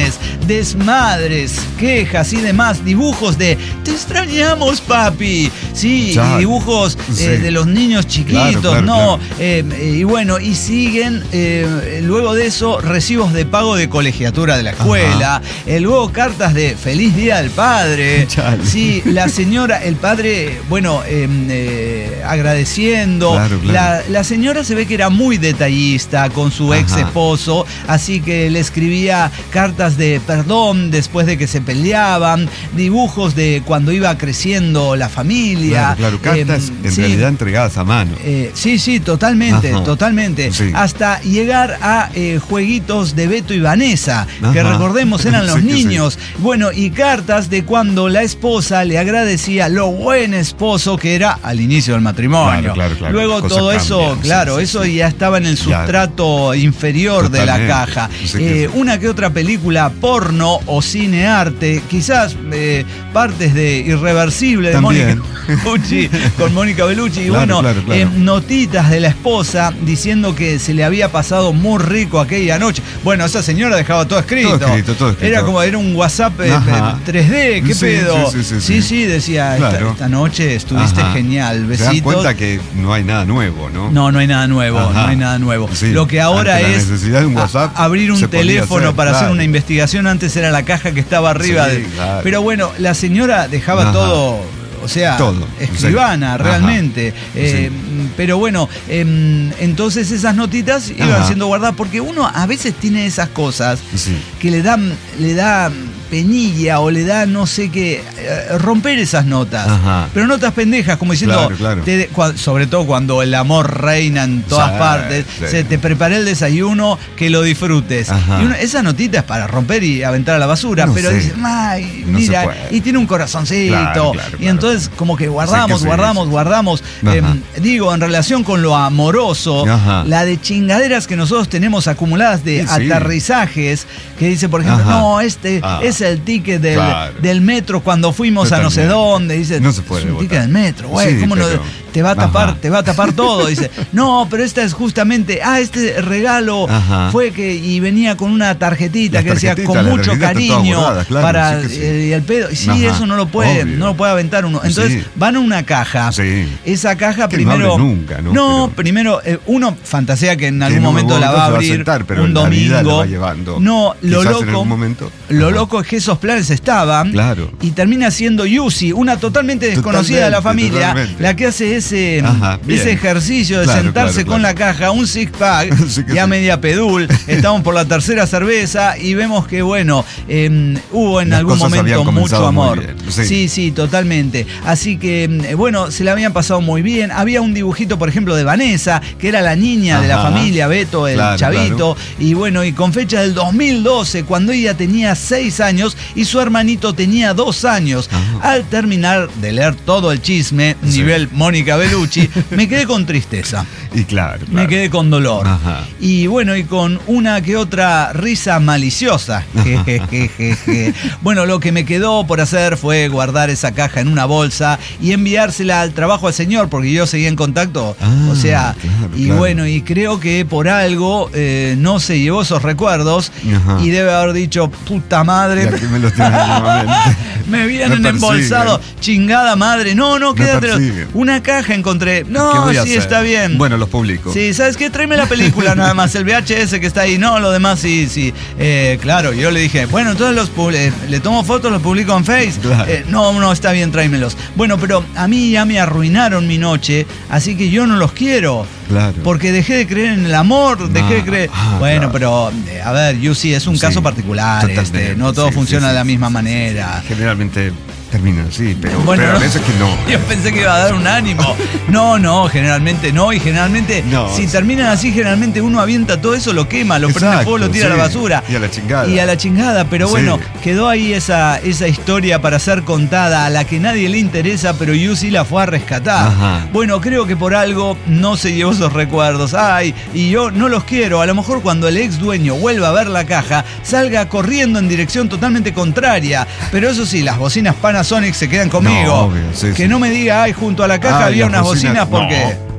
desmadres, quejas y demás, dibujos de te extrañamos, papi. Sí, ya, y dibujos eh, sí. de los niños chiquitos, claro, claro, ¿no? Claro. Eh, y bueno, y siguen, eh, luego de eso, recibos de pago de colegiatura de la escuela, eh, luego cartas de feliz día del padre. Chale. Sí, la señora, el padre, bueno, eh, eh, agradeciendo. Claro, claro. La, la señora se ve que era muy detallista con su Ajá. ex esposo, así que le escribía cartas de perdón después de que se peleaban, dibujos de cuando iba creciendo la familia. Claro, claro. Cartas eh, en sí, realidad entregadas a mano. eh, sí, sí, totalmente, Ajá. totalmente. Sí. Hasta llegar a eh, jueguitos de Beto y Vanessa, Ajá. que recordemos eran los Sí, niños. sí. Bueno, y cartas de cuando la esposa le agradecía lo buen esposo que era al inicio del matrimonio. Claro, claro, claro. Luego Cosas todo eso, cambian, claro, sí, sí, eso sí. ya estaba en el sustrato ya. inferior de la Totalmente. caja. Sí, que Eh, sí. una que otra película porno o cinearte, quizás eh, partes de Irreversible de También. Mónica Bellucci, con Mónica Bellucci. Y Claro, bueno, claro, claro. eh, notitas de la esposa diciendo que se le había pasado muy rico aquella noche. Bueno, esa señora dejaba todo escrito. Todo escrito, todo escrito. Era como, era un WhatsApp eh, Ajá. tres D, ¿qué Sí, pedo? sí, sí, sí, sí, sí. sí, decía, esta, Claro. esta noche estuviste Ajá. genial, Se dan besitos. cuenta que no hay nada nuevo, ¿no? No, no hay nada nuevo, Ajá. no hay nada nuevo. Sí. Lo que ahora Ante la es necesidad de un WhatsApp, a- abrir un se podía teléfono hacer, para hacer claro. una investigación. Antes era la caja que estaba arriba. Sí, de- claro. Pero bueno, la señora dejaba Ajá. todo, o sea, Todo, escribana, sí. realmente. Ajá. Eh, pero bueno, em, entonces esas notitas iban Ajá. siendo guardadas porque uno a veces tiene esas cosas Sí. que le dan, le da penilla o le da no sé qué, eh, romper esas notas. Ajá. Pero notas pendejas, como diciendo, Claro, claro. te- cua- sobre todo cuando el amor reina en todas Sí, partes, sí. se te preparé el desayuno, que lo disfrutes. Ajá. Y uno- esa notita es para romper y aventar a la basura, No pero sé. dices, ay, No se mira, puede. y tiene un corazoncito. Claro, claro, Y claro. entonces como que guardamos, Sí, que sí, guardamos, sí. guardamos. Ajá. Em, digo, en relación con lo amoroso, Ajá. la de chingaderas que nosotros tenemos acumuladas de Sí, sí. aterrizajes, que dice, por ejemplo, Ajá. no, este Ah. es el ticket del, Claro. del metro cuando fuimos a no sé Totalmente. dónde. Dice, No se puede es un votar. ticket del metro, güey, Sí, ¿cómo no? pero- Te va a tapar, Ajá. te va a tapar todo. Dice, no, pero esta es justamente, ah, este regalo Ajá. fue que, y venía con una tarjetita Las que decía tarjetitas, con las mucho tarjetitas están cariño todas bordadas, claro, para sí que sí. eh, y el pedo. Y sí, Ajá, eso no lo puede, obvio. no lo puede aventar uno. Entonces, Sí. van a una caja. Sí. Esa caja Que primero. no abre nunca, ¿no? Pero- primero, eh, uno fantasea que en Que algún en un momento la va a momento se va a abrir sentar, pero un la domingo. vida lo va llevando. No, lo Quizás loco. en algún momento. Lo Ajá. loco es que esos planes estaban. Claro. Y termina siendo Yusi, una totalmente desconocida de la Totalmente, familia, totalmente. la que hace ese, Ajá, bien. ese ejercicio de Claro, sentarse claro, con claro. la caja, un six pack, Sí que ya sí. media pedul. Estamos por la tercera cerveza y vemos que, bueno, eh, hubo en Las algún cosas habían momento mucho comenzado muy amor. bien, sí. sí, sí, totalmente. Así que, eh, bueno, se la habían pasado muy bien. Había un dibujito, por ejemplo, de Vanessa, que era la niña de la Ajá. familia, Beto, el Claro, chavito. Y bueno, y con fecha del dos mil doce, cuando ella tenía seis años y su hermanito tenía dos años. Ajá. Al terminar de leer todo el chisme, Sí. nivel Mónica Bellucci, me quedé con tristeza. Y claro, Me claro. quedé con dolor. Ajá. Y bueno, y con una que otra risa maliciosa. Jejejeje. Bueno, lo que me quedó por hacer fue guardar esa caja en una bolsa y enviársela al trabajo al señor, porque yo seguía en contacto. Ah, o sea, claro, y claro. bueno, y creo que por algo eh, no se llevó esos recuerdos. Ajá. Y debe haber dicho, puta madre. Y aquí me los tienen nuevamente. Me vienen Me embolsados, persiguen. chingada madre. No, no, Me quédate. persiguen. Una caja encontré. ¿Qué No, voy a sí, hacer? está bien. Bueno, los publico. Sí, ¿sabes qué? Tráeme la película nada más, el V H S que está ahí. No, lo demás sí, sí. Eh, claro, yo le dije, bueno, entonces los publi- eh, le tomo fotos, los publico en Face. Claro. Eh, no, no, está bien, tráemelos. Bueno, pero a mí ya me arruinaron mi noche, así que yo no los quiero. Claro. Porque dejé de creer en el amor, dejé de Ah, creer. ah, bueno, claro. pero eh, a ver, Yusi, es un Sí, caso particular, totalmente, este, no todo sí, funciona sí, de la sí, misma sí, manera. Generalmente termina así, pero, Bueno, pero a no. veces que no. Yo pensé que iba a dar un ánimo. No, no, generalmente no. Y generalmente, No, si sí. terminan así, generalmente uno avienta todo eso, lo quema, lo prende Exacto, fuego, lo tira a sí. la basura. Y a la chingada. Y a la chingada. Pero Sí. bueno, quedó ahí esa, esa historia para ser contada, a la que nadie le interesa, pero Yusi la fue a rescatar. Ajá. Bueno, creo que por algo no se llevó esos recuerdos. Ay, y yo no los quiero. A lo mejor cuando el ex dueño vuelva a ver la caja, salga corriendo en dirección totalmente contraria. Pero eso sí, las bocinas Panasonic se quedan conmigo. No, obvio, sí, que sí. no me diga, ay, junto a la caja Ah, había las unas bocinas, bocinas, porque. no.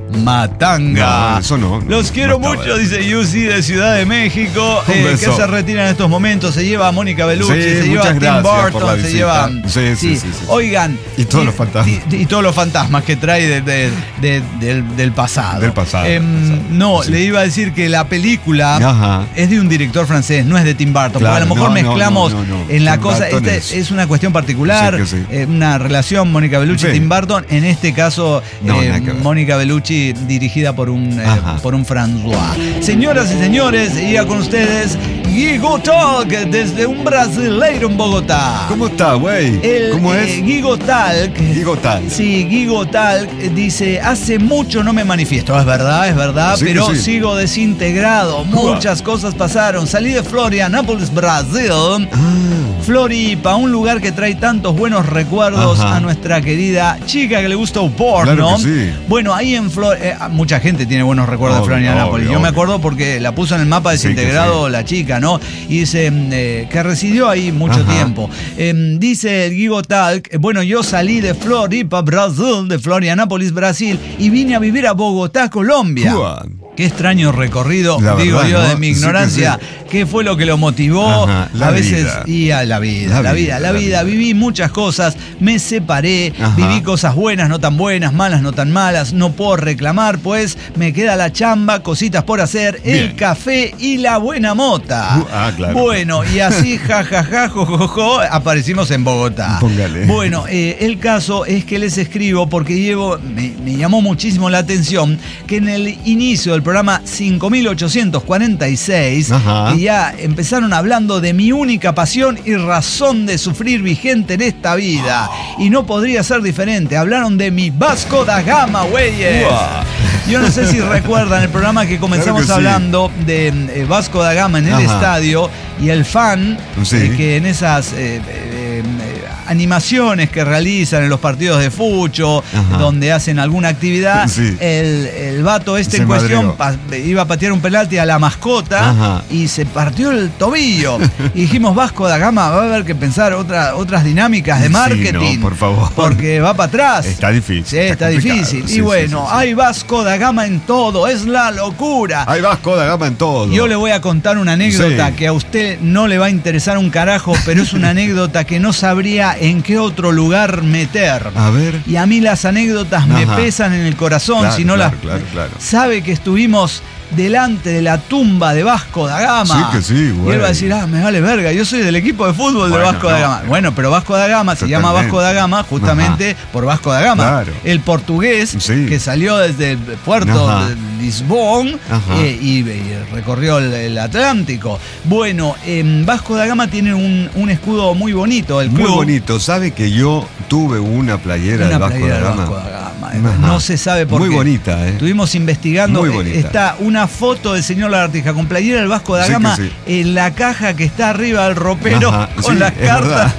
Matanga. No, eso no. Los no, quiero no mucho, dice Yusi de Ciudad de México, Un eh, beso. que se retira en estos momentos. Se lleva a Mónica Bellucci, Sí, se lleva a muchas Tim gracias por Burton, la se visita. lleva. Sí, sí, sí, sí. Oigan. Y todos los fantasmas. Y, y todos los fantasmas que trae de, de, de, del, del pasado. Del pasado, Eh, del pasado. no, Sí. le iba a decir que la película Ajá. es de un director francés, no es de Tim Burton. Claro, porque a lo mejor no, no, mezclamos no, no, no. en la Tim cosa. Burton Esta es- es una cuestión particular, Sí que sí. eh, una relación Mónica Bellucci y Sí. Tim Burton. En este caso, No, eh, nada que ver. Mónica Bellucci dirigida por un, eh, Ajá. por un François. Señoras y señores, y ya con ustedes, Guigo Talk desde un brasileiro en Bogotá. ¿Cómo está, güey? El, ¿Cómo eh, es? Guigo Talk. Guigo Talk. Sí, Guigo Talk eh, dice, hace mucho no me manifiesto. Es verdad, es verdad, Sí que pero sí. sigo desintegrado. Muchas cosas pasaron. Salí de Florianópolis, Brasil. Ah, Floripa, un lugar que trae tantos buenos recuerdos Ajá. a nuestra querida chica que le gusta un porno. Claro que sí. Bueno, ahí en Flor... eh, mucha gente tiene buenos recuerdos Obvio, de Florianópolis. obvio, Yo me obvio. acuerdo porque la puso en el mapa Sí que desintegrado sí. la chica, ¿no? Y dice eh, que residió ahí mucho Ajá. tiempo. Eh, dice el Guigo Talk, eh, bueno, yo salí de Floripa, Brasil, de Florianópolis, Brasil, y vine a vivir a Bogotá, Colombia. Juan. Qué extraño recorrido, La digo verdad, yo, ¿no? de mi Sí que ignorancia. sí. ¿Qué fue lo que lo motivó? Ajá, la a veces, vida. y a la vida, La la vida, vida, la la vida. vida. Viví muchas cosas, me separé, Ajá. viví cosas buenas, no tan buenas, malas, no tan malas. No puedo reclamar, pues me queda la chamba, cositas por hacer, el Bien. café y la buena mota. Uh, ah, claro. Bueno, y así, jajaja, jojojo, aparecimos en Bogotá. Póngale. Bueno, eh, el caso es que les escribo porque llevo, me, me llamó muchísimo la atención que en el inicio del programa cinco mil ochocientos cuarenta y seis, Ajá. que ya empezaron hablando de mi única pasión y razón de sufrir vigente en esta vida. Y no podría ser diferente. Hablaron de mi Vasco da Gama, güeyes. Uah. Yo no sé si recuerdan el programa que comenzamos Claro que sí. hablando de eh, Vasco da Gama en el Ajá. estadio y el fan Sí. eh, que en esas eh, eh, eh, animaciones que realizan en los partidos de fucho, Ajá. donde hacen alguna actividad, Sí. el, el vato este Se en cuestión madreó. pa- iba a patear un penalti a la mascota Ajá. y se partió el tobillo. Y dijimos, Vasco da Gama va a haber que pensar otra, otras dinámicas de Sí, marketing. no, por favor. Porque va para atrás. Está difícil. Sí, está, complicado. difícil. Sí, y sí, bueno, sí, sí. hay Vasco da Gama en todo, es la locura. Hay Vasco da Gama en todo. Yo le voy a contar una anécdota Sí. que a usted no le va a interesar un carajo, pero es una anécdota que no sabría en qué otro lugar meter. A ver. Y a mí las anécdotas me Ajá. pesan en el corazón, Claro, si no claro, las... claro, claro. Sabe que estuvimos delante de la tumba de Vasco da Gama. Sí que sí, Y güey. él va a decir, ah, me vale verga, yo soy del equipo de fútbol de Bueno, Vasco da no. Gama. Bueno, pero Vasco da Gama se llama Totalmente. Vasco da Gama justamente por Vasco da Gama. Claro. El portugués Sí. que salió desde el puerto Ajá. de Lisbon Ajá. eh, y, y recorrió el, el Atlántico. Bueno, en Vasco da Gama tiene un, un escudo muy bonito, el Muy club. bonito. ¿Sabe que yo tuve una playera Una de Vasco playera da de Gama? Vasco da Gama. Ajá. No se sabe por Muy qué. bonita, ¿eh? Estuvimos investigando. Muy eh, bonita. Está una foto del señor Lagartija con playera del Vasco da Sí que Gama sí. en la caja que está arriba del ropero Ajá, con sí, las es cartas. verdad.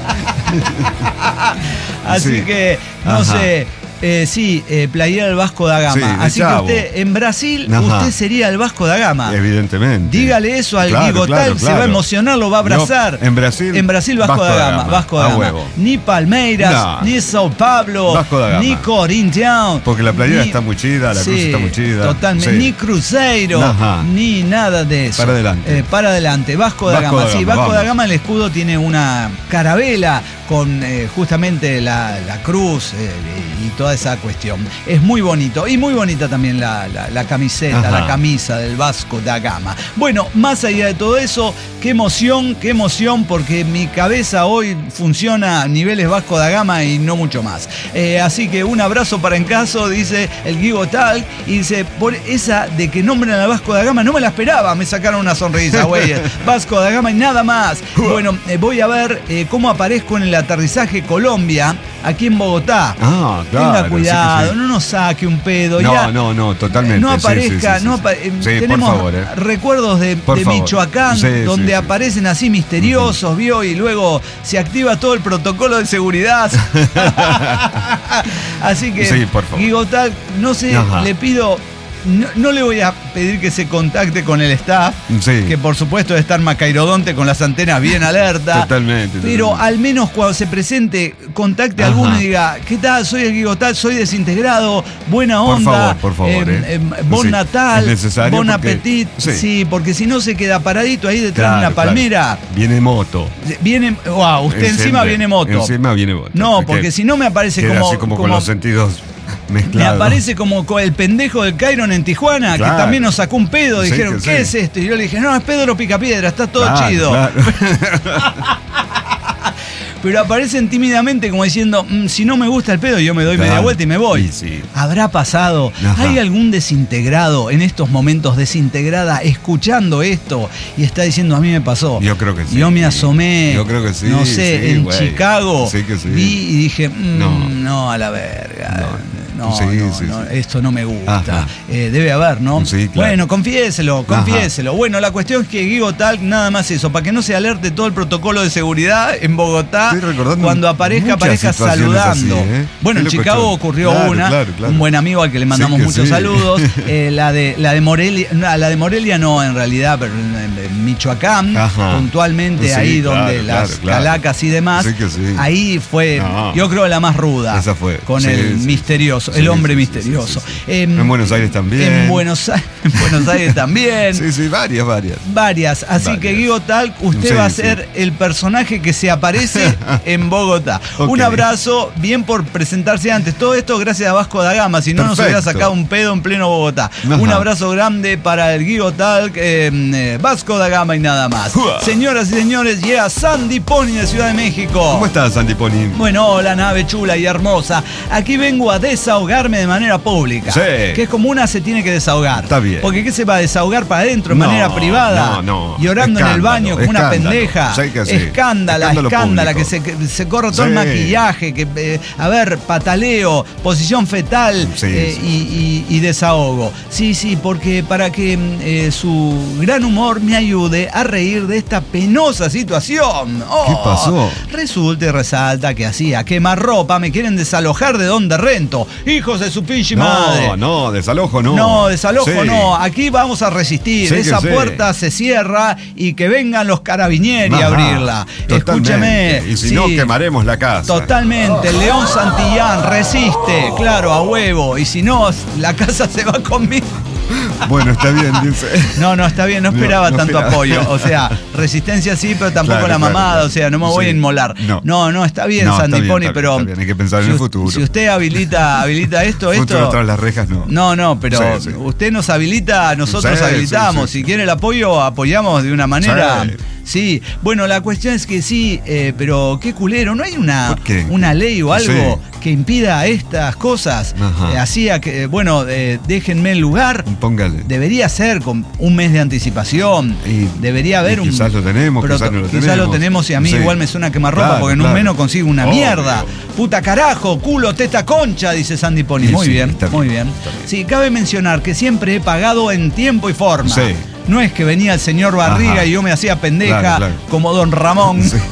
Así Sí. que, no Ajá. sé. Eh, sí, eh, playera del Vasco da Gama. Sí, de Así chavo. que usted, en Brasil, Ajá. usted sería el Vasco da Gama. Evidentemente. Dígale eso al Claro, Guigo claro, Talk, se va a claro. emocionar, lo va a abrazar. Yo, en Brasil, En Brasil, Vasco, da Gama. Vasco da a Gama. huevo. Ni Palmeiras, No. ni Sao Paulo, Vasco da Gama. ni Corinthians. Porque la playera ni- está muy chida, la cruz Sí, está muy chida. Totalmente. Sí. Ni Cruzeiro, Ajá. ni nada de eso. Para adelante. Eh, para adelante. Vasco da Vasco Gama. da Sí, Gama, Vasco da vamos. Gama, el escudo tiene una carabela con eh, justamente la, la cruz eh, y toda esa cuestión. Es muy bonito. Y muy bonita también la, la- la camiseta, Ajá. la camisa del Vasco da Gama. Bueno, más allá de todo eso, qué emoción, qué emoción, porque mi cabeza hoy funciona a niveles Vasco da Gama y no mucho más. Eh, así que un abrazo para en caso, dice el Guigo Talk, y dice, por esa de que nombren al Vasco da Gama, no me la esperaba, me sacaron una sonrisa, güey. Vasco da Gama y nada más. Bueno, eh, voy a ver eh, cómo aparezco en el aterrizaje Colombia, aquí en Bogotá. Ah, claro. Tenga cuidado, sí que sí. no nos saque un pedo. No, ya, no, no, totalmente. no sí, sí, aparezca, sí, sí, no sí. apa- eh, Sí, por tenemos favor, eh. recuerdos de, Por de favor. Michoacán, Sí, donde sí, sí. aparecen así misteriosos, vio, y luego se activa todo el protocolo de seguridad. Así que, Sí, por favor. Guigo Talk, no sé, Ajá. le pido no, no le voy a pedir que se contacte con el staff, sí. que por supuesto debe estar macairodonte con las antenas bien alerta. Totalmente. Pero totalmente. al menos cuando se presente, contacte a Ajá. alguno y diga, ¿qué tal? Soy el Guigo tal, soy desintegrado, buena onda. Por favor, por favor. Eh, eh. eh, bon sí. Natal, bon porque, appetit. Sí. sí, porque si no se queda paradito ahí detrás claro, de una palmera. Claro. Viene moto. Viene, wow, usted encima, encima viene moto. Encima viene moto. No, porque si no me aparece como, como, así como, como con los sentidos mezclados. Me aparece como el pendejo del Cairon en Tijuana, claro. que también nos sacó un pedo. Sí, dijeron, ¿qué sí. es esto? Y yo le dije, no, es Pedro Picapiedra, está todo claro, chido. Claro. Pero aparecen tímidamente como diciendo, mmm, si no me gusta el pedo, yo me doy claro. media vuelta y me voy. Sí, sí. ¿Habrá pasado? Ajá. ¿Hay algún desintegrado en estos momentos, desintegrada, escuchando esto y está diciendo, a mí me pasó? Yo creo que sí. Yo me asomé, yo creo que sí, no sé, sí, en güey. Chicago, sí que sí. vi y dije, mmm, no. no, a la verga. No. No, sí, no, sí, no, sí. esto no me gusta. Eh, debe haber, ¿no? Sí, claro. Bueno, confiéselo, confiéselo. Ajá. Bueno, la cuestión es que Guigo Talk, nada más eso, para que no se alerte todo el protocolo de seguridad en Bogotá, cuando aparezca, aparezca saludando. Así, ¿eh? Bueno, en Chicago ocurrió claro, una, claro, claro. un buen amigo al que le mandamos sí, muchos sí. saludos. Eh, la de la de Morelia, no, la de Morelia no, en realidad, pero en, en Michoacán, Ajá. puntualmente sí, ahí claro, donde claro, las claro. calacas y demás, sí que sí. ahí fue, no. yo creo, la más ruda. Esa fue. Con sí, el sí, misterioso, sí, el hombre sí, misterioso. Sí, sí, sí. Eh, en Buenos Aires también. En Buenos Aires, en Buenos Aires también. Sí, sí, varias, varias. Varias. Así varias. Que Guigo Talk, usted sí, va a ser sí. el personaje que se aparece en Bogotá. Okay. Un abrazo, bien por presentarse antes. Todo esto gracias a Vasco da Gama, si no nos hubiera sacado un pedo en pleno Bogotá. Ajá. Un abrazo grande para el Guigo Talk, eh, eh, Vasco da Gama y nada más. Uah. Señoras y señores, llega Sandy Pony de Ciudad de México. ¿Cómo estás, Sandy Pony? Bueno, hola, nave chula y hermosa. Aquí vengo a desahogarme de manera pública. Sí. Que es como una se tiene que desahogar. Está bien. Porque ¿qué se va a desahogar para adentro, de no, manera privada? No, no. Llorando escándalo, en el baño como una pendeja. Sí que sí. Escándala, Escándalo escándala, público. que se, que se corra todo sí. el maquillaje, que, eh, a ver, pataleo, posición fetal sí, eh, sí. Y, y, y desahogo. Sí, sí, porque para que eh, su gran humor me ayude a reír de esta penosa situación. Oh, ¿qué pasó? Resulta y resalta que así, a quemarropa, me quieren desalojar de donde rento. Hijos de su pinche no, madre. No, no, desalojo no. No, desalojo sí. no. Aquí vamos a resistir. Sí Esa sí. puerta se cierra y que vengan los carabinieri a abrirla. Totalmente. Escúcheme. Y si sí. no, quemaremos la casa. Totalmente. El León Santillán resiste, claro, a huevo. Y si no, la casa se va conmigo. Bueno, está bien, dice. No, no, está bien, no esperaba no, no tanto esperaba. apoyo. O sea, resistencia sí, pero tampoco claro, la mamada. Claro. O sea, no me voy sí. a inmolar. No, no, no está bien, no, Sandy está bien, Pony, está pero. Está bien, hay que pensar si, en el futuro. Si usted habilita, habilita esto, esto. Futuro tras las rejas, no. No, no, pero sí, sí. usted nos habilita, nosotros sí, habilitamos. Sí, sí. Si quiere el apoyo, apoyamos de una manera. Sí. Sí, bueno, la cuestión es que sí, eh, pero qué culero, ¿no hay una, una ley o algo sí. que impida estas cosas? Eh, así, a que, bueno, eh, déjenme el lugar. Póngale. Debería ser con un mes de anticipación. Y, Debería haber y quizás un. Lo tenemos, pero, quizás no lo quizás tenemos. lo tenemos y a mí sí. igual me suena quemarropa claro, porque en claro. un mes no consigo una Obvio. mierda. Puta carajo, culo, teta concha, dice Sandy Pony. Muy sí, bien, muy bien. bien. Sí, cabe mencionar que siempre he pagado en tiempo y forma. Sí. No es que venía el señor Barriga Ajá. y yo me hacía pendeja claro, claro. como Don Ramón. Sí.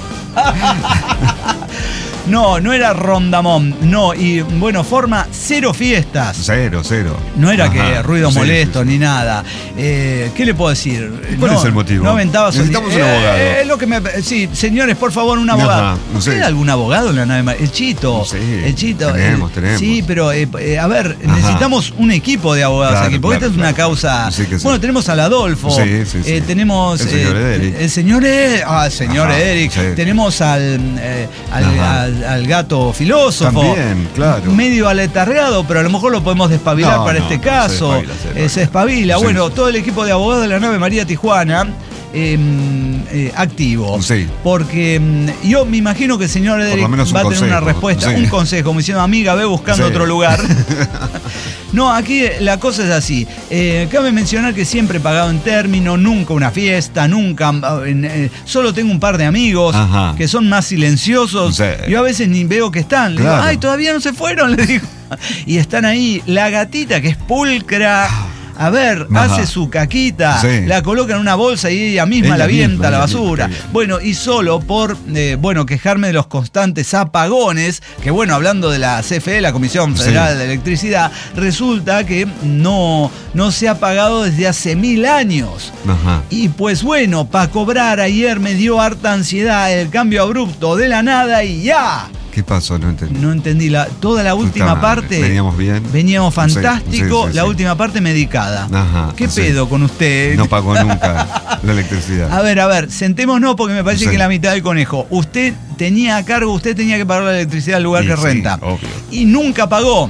No, no era Rondamón, no, y bueno, forma cero fiestas. Cero, cero. No era Ajá. que ruidos sí, molestos sí, sí. ni nada. Eh, ¿Qué le puedo decir? ¿Cuál no, es el motivo? No aventaba Necesitamos eh, un abogado. Eh, lo que me, sí, señores, por favor, un abogado. Ajá, no sé. ¿Hay algún abogado en la nave? El Chito. Sí, el Chito. Tenemos, eh, tenemos. Sí, pero eh, eh, a ver, Ajá. necesitamos un equipo de abogados claro, aquí, porque claro, esta es claro. una causa. Sí, sí. Bueno, tenemos al Adolfo. Sí, sí, sí. Eh, tenemos. El señor eh, Eric. El señor Eric. Ah, el señor Ajá, Eric. Sí. Tenemos al, eh, al, al, al gato filósofo. También, claro. Medio aletargado, pero a lo mejor lo podemos despabilar no, para no, este caso. Se despabila. Se despabila. Eh, se despabila. Sí. Bueno, todo el equipo de abogados de la nave María Tijuana. Eh, eh, activo. Sí. Porque eh, yo me imagino que el señor Edric va a tener consejo. una respuesta, sí. un consejo, como diciendo, amiga, ve buscando sí. otro lugar. No, aquí la cosa es así. Eh, cabe mencionar que siempre he pagado en término, nunca una fiesta, nunca. Eh, solo tengo un par de amigos Ajá. que son más silenciosos. Sí. Yo a veces ni veo que están. Le claro. digo, ay, todavía no se fueron, le digo. Y están ahí. La gatita, que es pulcra. A ver, Ajá. hace su caquita, sí. la coloca en una bolsa y ella misma ella la avienta a la basura. Misma, bueno, y solo por, eh, bueno, quejarme de los constantes apagones, que bueno, hablando de la C F E, la Comisión Federal sí. de Electricidad, resulta que no, no se ha pagado desde hace mil años. Ajá. Y pues bueno, para cobrar ayer me dio harta ansiedad el cambio abrupto de la nada y ya. ¿Qué pasó? No entendí. No entendí. La, toda la última Está, parte. Veníamos bien. Veníamos fantástico. Sí, sí, sí, la sí. última parte medicada. Ajá, ¿Qué sí. pedo con usted? No pagó nunca la electricidad. A ver, a ver, sentémonos porque me parece sí. que la mitad del conejo. Usted tenía a cargo, usted tenía que pagar la electricidad al lugar sí, que renta. Sí, obvio. Y nunca pagó.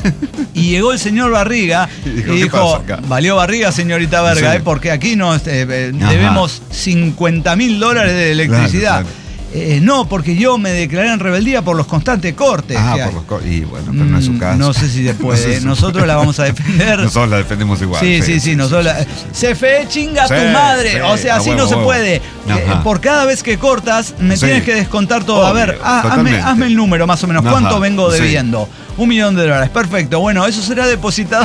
Y llegó el señor Barriga y dijo, y dijo valió Barriga, señorita Verga, sí. eh, porque aquí nos eh, debemos cincuenta mil dólares de electricidad. Claro, claro. Eh, no, porque yo me declaré en rebeldía por los constantes cortes. Ah, por los cortes. Y bueno, pero no es su caso. No sé si se puede. no sé si nosotros la vamos a defender. Nosotros la defendemos igual. Sí, sí, sí. sí, sí nosotros sí, la... sí, sí. C F E chinga sí, tu madre. Sí, o sea, así no se huevo. puede. Eh, por cada vez que cortas, me sí. tienes que descontar todo. Obvio, a ver, ah, hazme, hazme el número más o menos. Ajá. ¿Cuánto vengo debiendo? Sí. Un millón de dólares. Perfecto. Bueno, eso será depositado.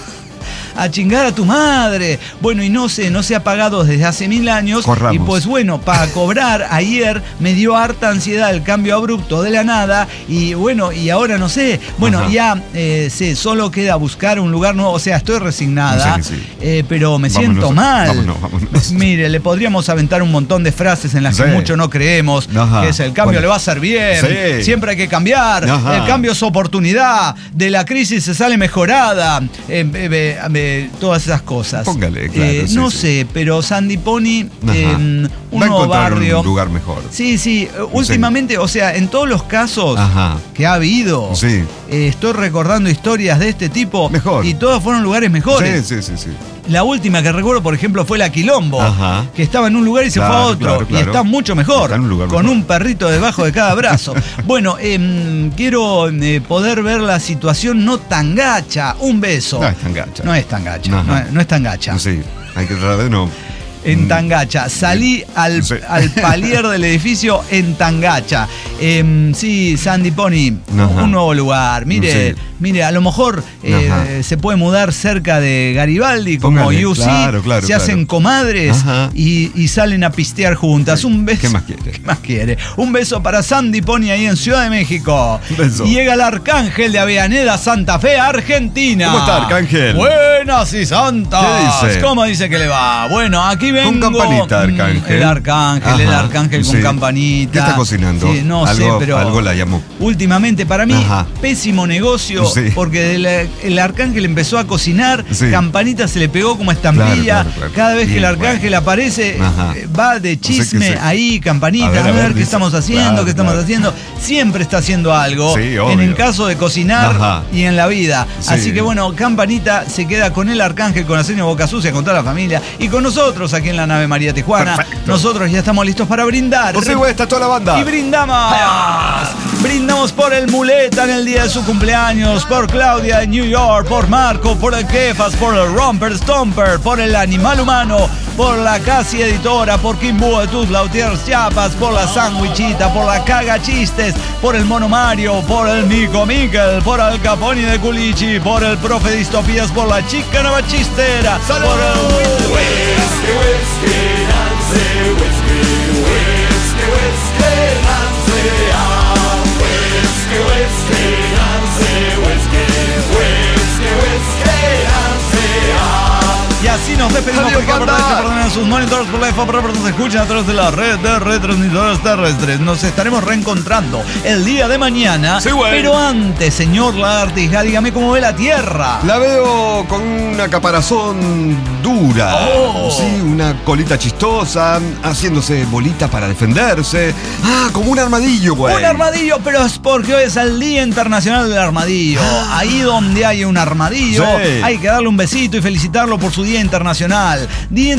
A chingar a tu madre. Bueno, y no sé, no se ha pagado desde hace mil años. Corramos. Y pues bueno, para cobrar ayer me dio harta ansiedad el cambio abrupto de la nada. Y bueno, y ahora no sé. Bueno, Ajá. ya eh, sé, solo queda buscar un lugar nuevo. O sea, estoy resignada. No sé, sí. eh, pero me vámonos, siento mal. Vámonos, vámonos. Mire, le podríamos aventar un montón de frases en las sí. que mucho no creemos. Ajá. Que es el cambio bueno. le va a hacer bien. Sí. Siempre hay que cambiar. Ajá. El cambio es oportunidad. De la crisis se sale mejorada. Eh, eh, eh, todas esas cosas. Póngale, claro. Eh, sí, no sí. sé, pero Sandy Pony, eh, un Va nuevo barrio. Un lugar mejor. Sí, sí. Últimamente, sí. o sea, en todos los casos Ajá. que ha habido, sí. eh, estoy recordando historias de este tipo. Mejor. Y todos fueron lugares mejores. Sí, sí, sí, sí. La última que recuerdo, por ejemplo, fue la Quilombo, Ajá. que estaba en un lugar y se claro, fue a otro. Claro, claro. Y está mucho mejor, está en un lugar con mejor. Un perrito debajo de cada brazo. Bueno, eh, quiero eh, poder ver la situación no tan gacha. Un beso. No es tan gacha. No es tan gacha. No es, no es tan gacha. Sí, hay que tratar de no... En Tangacha. Salí al, sí. al palier del edificio en Tangacha. Eh, sí, Sandy Pony, Ajá. un nuevo lugar. Mire, sí. mire, a lo mejor eh, se puede mudar cerca de Garibaldi, como Póngale, U C. Claro, claro, se claro. hacen comadres y, y salen a pistear juntas. Sí. Un beso. ¿Qué más quiere? ¿Qué más quiere? Un beso para Sandy Pony ahí en Ciudad de México. Un beso. Y llega el Arcángel de Avellaneda, Santa Fe, Argentina. ¿Cómo está, Arcángel? Buenas y santas. ¿Qué dice? ¿Cómo dice que le va? Bueno, aquí vengo. Con campanita, Arcángel. El Arcángel, Ajá. el Arcángel con sí. campanita. ¿Qué está cocinando? Sí, no algo, sé, pero algo la llamó. Últimamente, para mí, Ajá. pésimo negocio, sí. porque el, el Arcángel empezó a cocinar, sí. campanita se le pegó como estampilla. Claro, claro, claro. Cada vez Bien, que el Arcángel bueno. aparece, Ajá. va de chisme o sea ahí, campanita, a ver, a ver, a ver qué dice. estamos haciendo, claro, qué estamos claro. haciendo. Siempre está haciendo algo, sí, en el caso de cocinar Ajá. y en la vida. Sí. Así que bueno, campanita se queda con el Arcángel, con Arsenio Boca Sucia, con toda la familia y con nosotros aquí en la nave María Tijuana. Perfecto. Nosotros ya estamos listos para brindar. Por si está toda la banda. Y brindamos. ¡Ay! Brindamos por el Muleta en el día de su cumpleaños, por Claudia de New York, por Marco, por el Kefas, por el Romper Stomper, por el Animal Humano, por la Casi Editora, por Kimbu de Tuzla, Utiers Chiapas, por la Sandwichita, por la Caga Chistes, por el Mono Mario, por el Nico Miquel, por el Caponi de Culichi, por el Profe Distopías, por la Chica Nueva Chistera, ¡salud! Por el Whisky, Whisky, Nancy, Whisky, Whisky, Whisky, Nancy, ah, Whisky, Whisky, Nancy, Whisky, Whisky, Whisky, Nancy, ah. Y así nos despedimos porque perdonen sus monitores por la F A, pero nos escuchan a través de la red de retransmisores terrestres. Nos estaremos reencontrando el día de mañana. Sí, bueno. Pero antes, señor Lagartija, dígame cómo ve la Tierra. La veo con una caparazón dura. Oh. Sí, una colita chistosa, haciéndose bolita para defenderse. Ah, como un armadillo, güey. Un armadillo, pero es porque hoy es el Día Internacional del Armadillo. Ah. Ahí donde hay un armadillo, sí. hay que darle un besito y felicitarlo por su Día Internacional. Día Internacional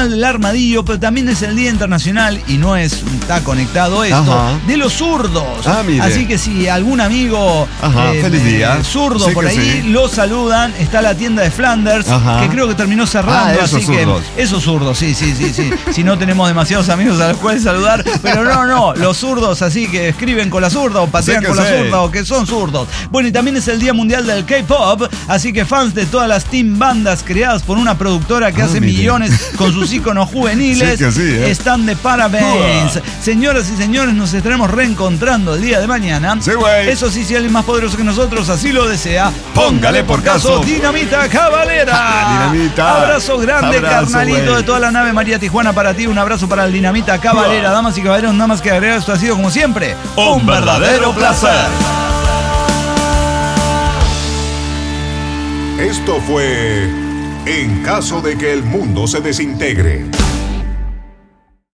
Internacional del Armadillo, pero también es el Día Internacional, y no es, está conectado esto, Ajá. de los zurdos. Ah, así que si algún amigo Ajá, eh, feliz día. Eh, zurdo sí por ahí, sí. lo saludan. Está la tienda de Flanders, Ajá. que creo que terminó cerrando. Ah, esos así zurdos. Que esos zurdos, sí, sí, sí, sí. Si no tenemos demasiados amigos a los cuales saludar, pero no, no, los zurdos así que escriben con la zurda o pasean con sí. la zurda o que son zurdos. Bueno, y también es el Día Mundial del K-Pop, así que fans de todas las team bandas creadas por una productora que ah, hace mire. millones con sus íconos juveniles sí sí, ¿eh? están de parabéns. Uh. Señoras y señores, nos estaremos reencontrando el día de mañana. Sí, Eso sí, si alguien más poderoso que nosotros así lo desea, póngale por caso Dinamita Cabalera. Dinamita. Abrazo grande, abrazo, carnalito wey. de toda la nave María Tijuana para ti. Un abrazo para el Dinamita Cabalera. Uh. Damas y caballeros, nada más que agregar, esto ha sido como siempre un, un verdadero placer. Esto fue En caso de que el mundo se desintegre.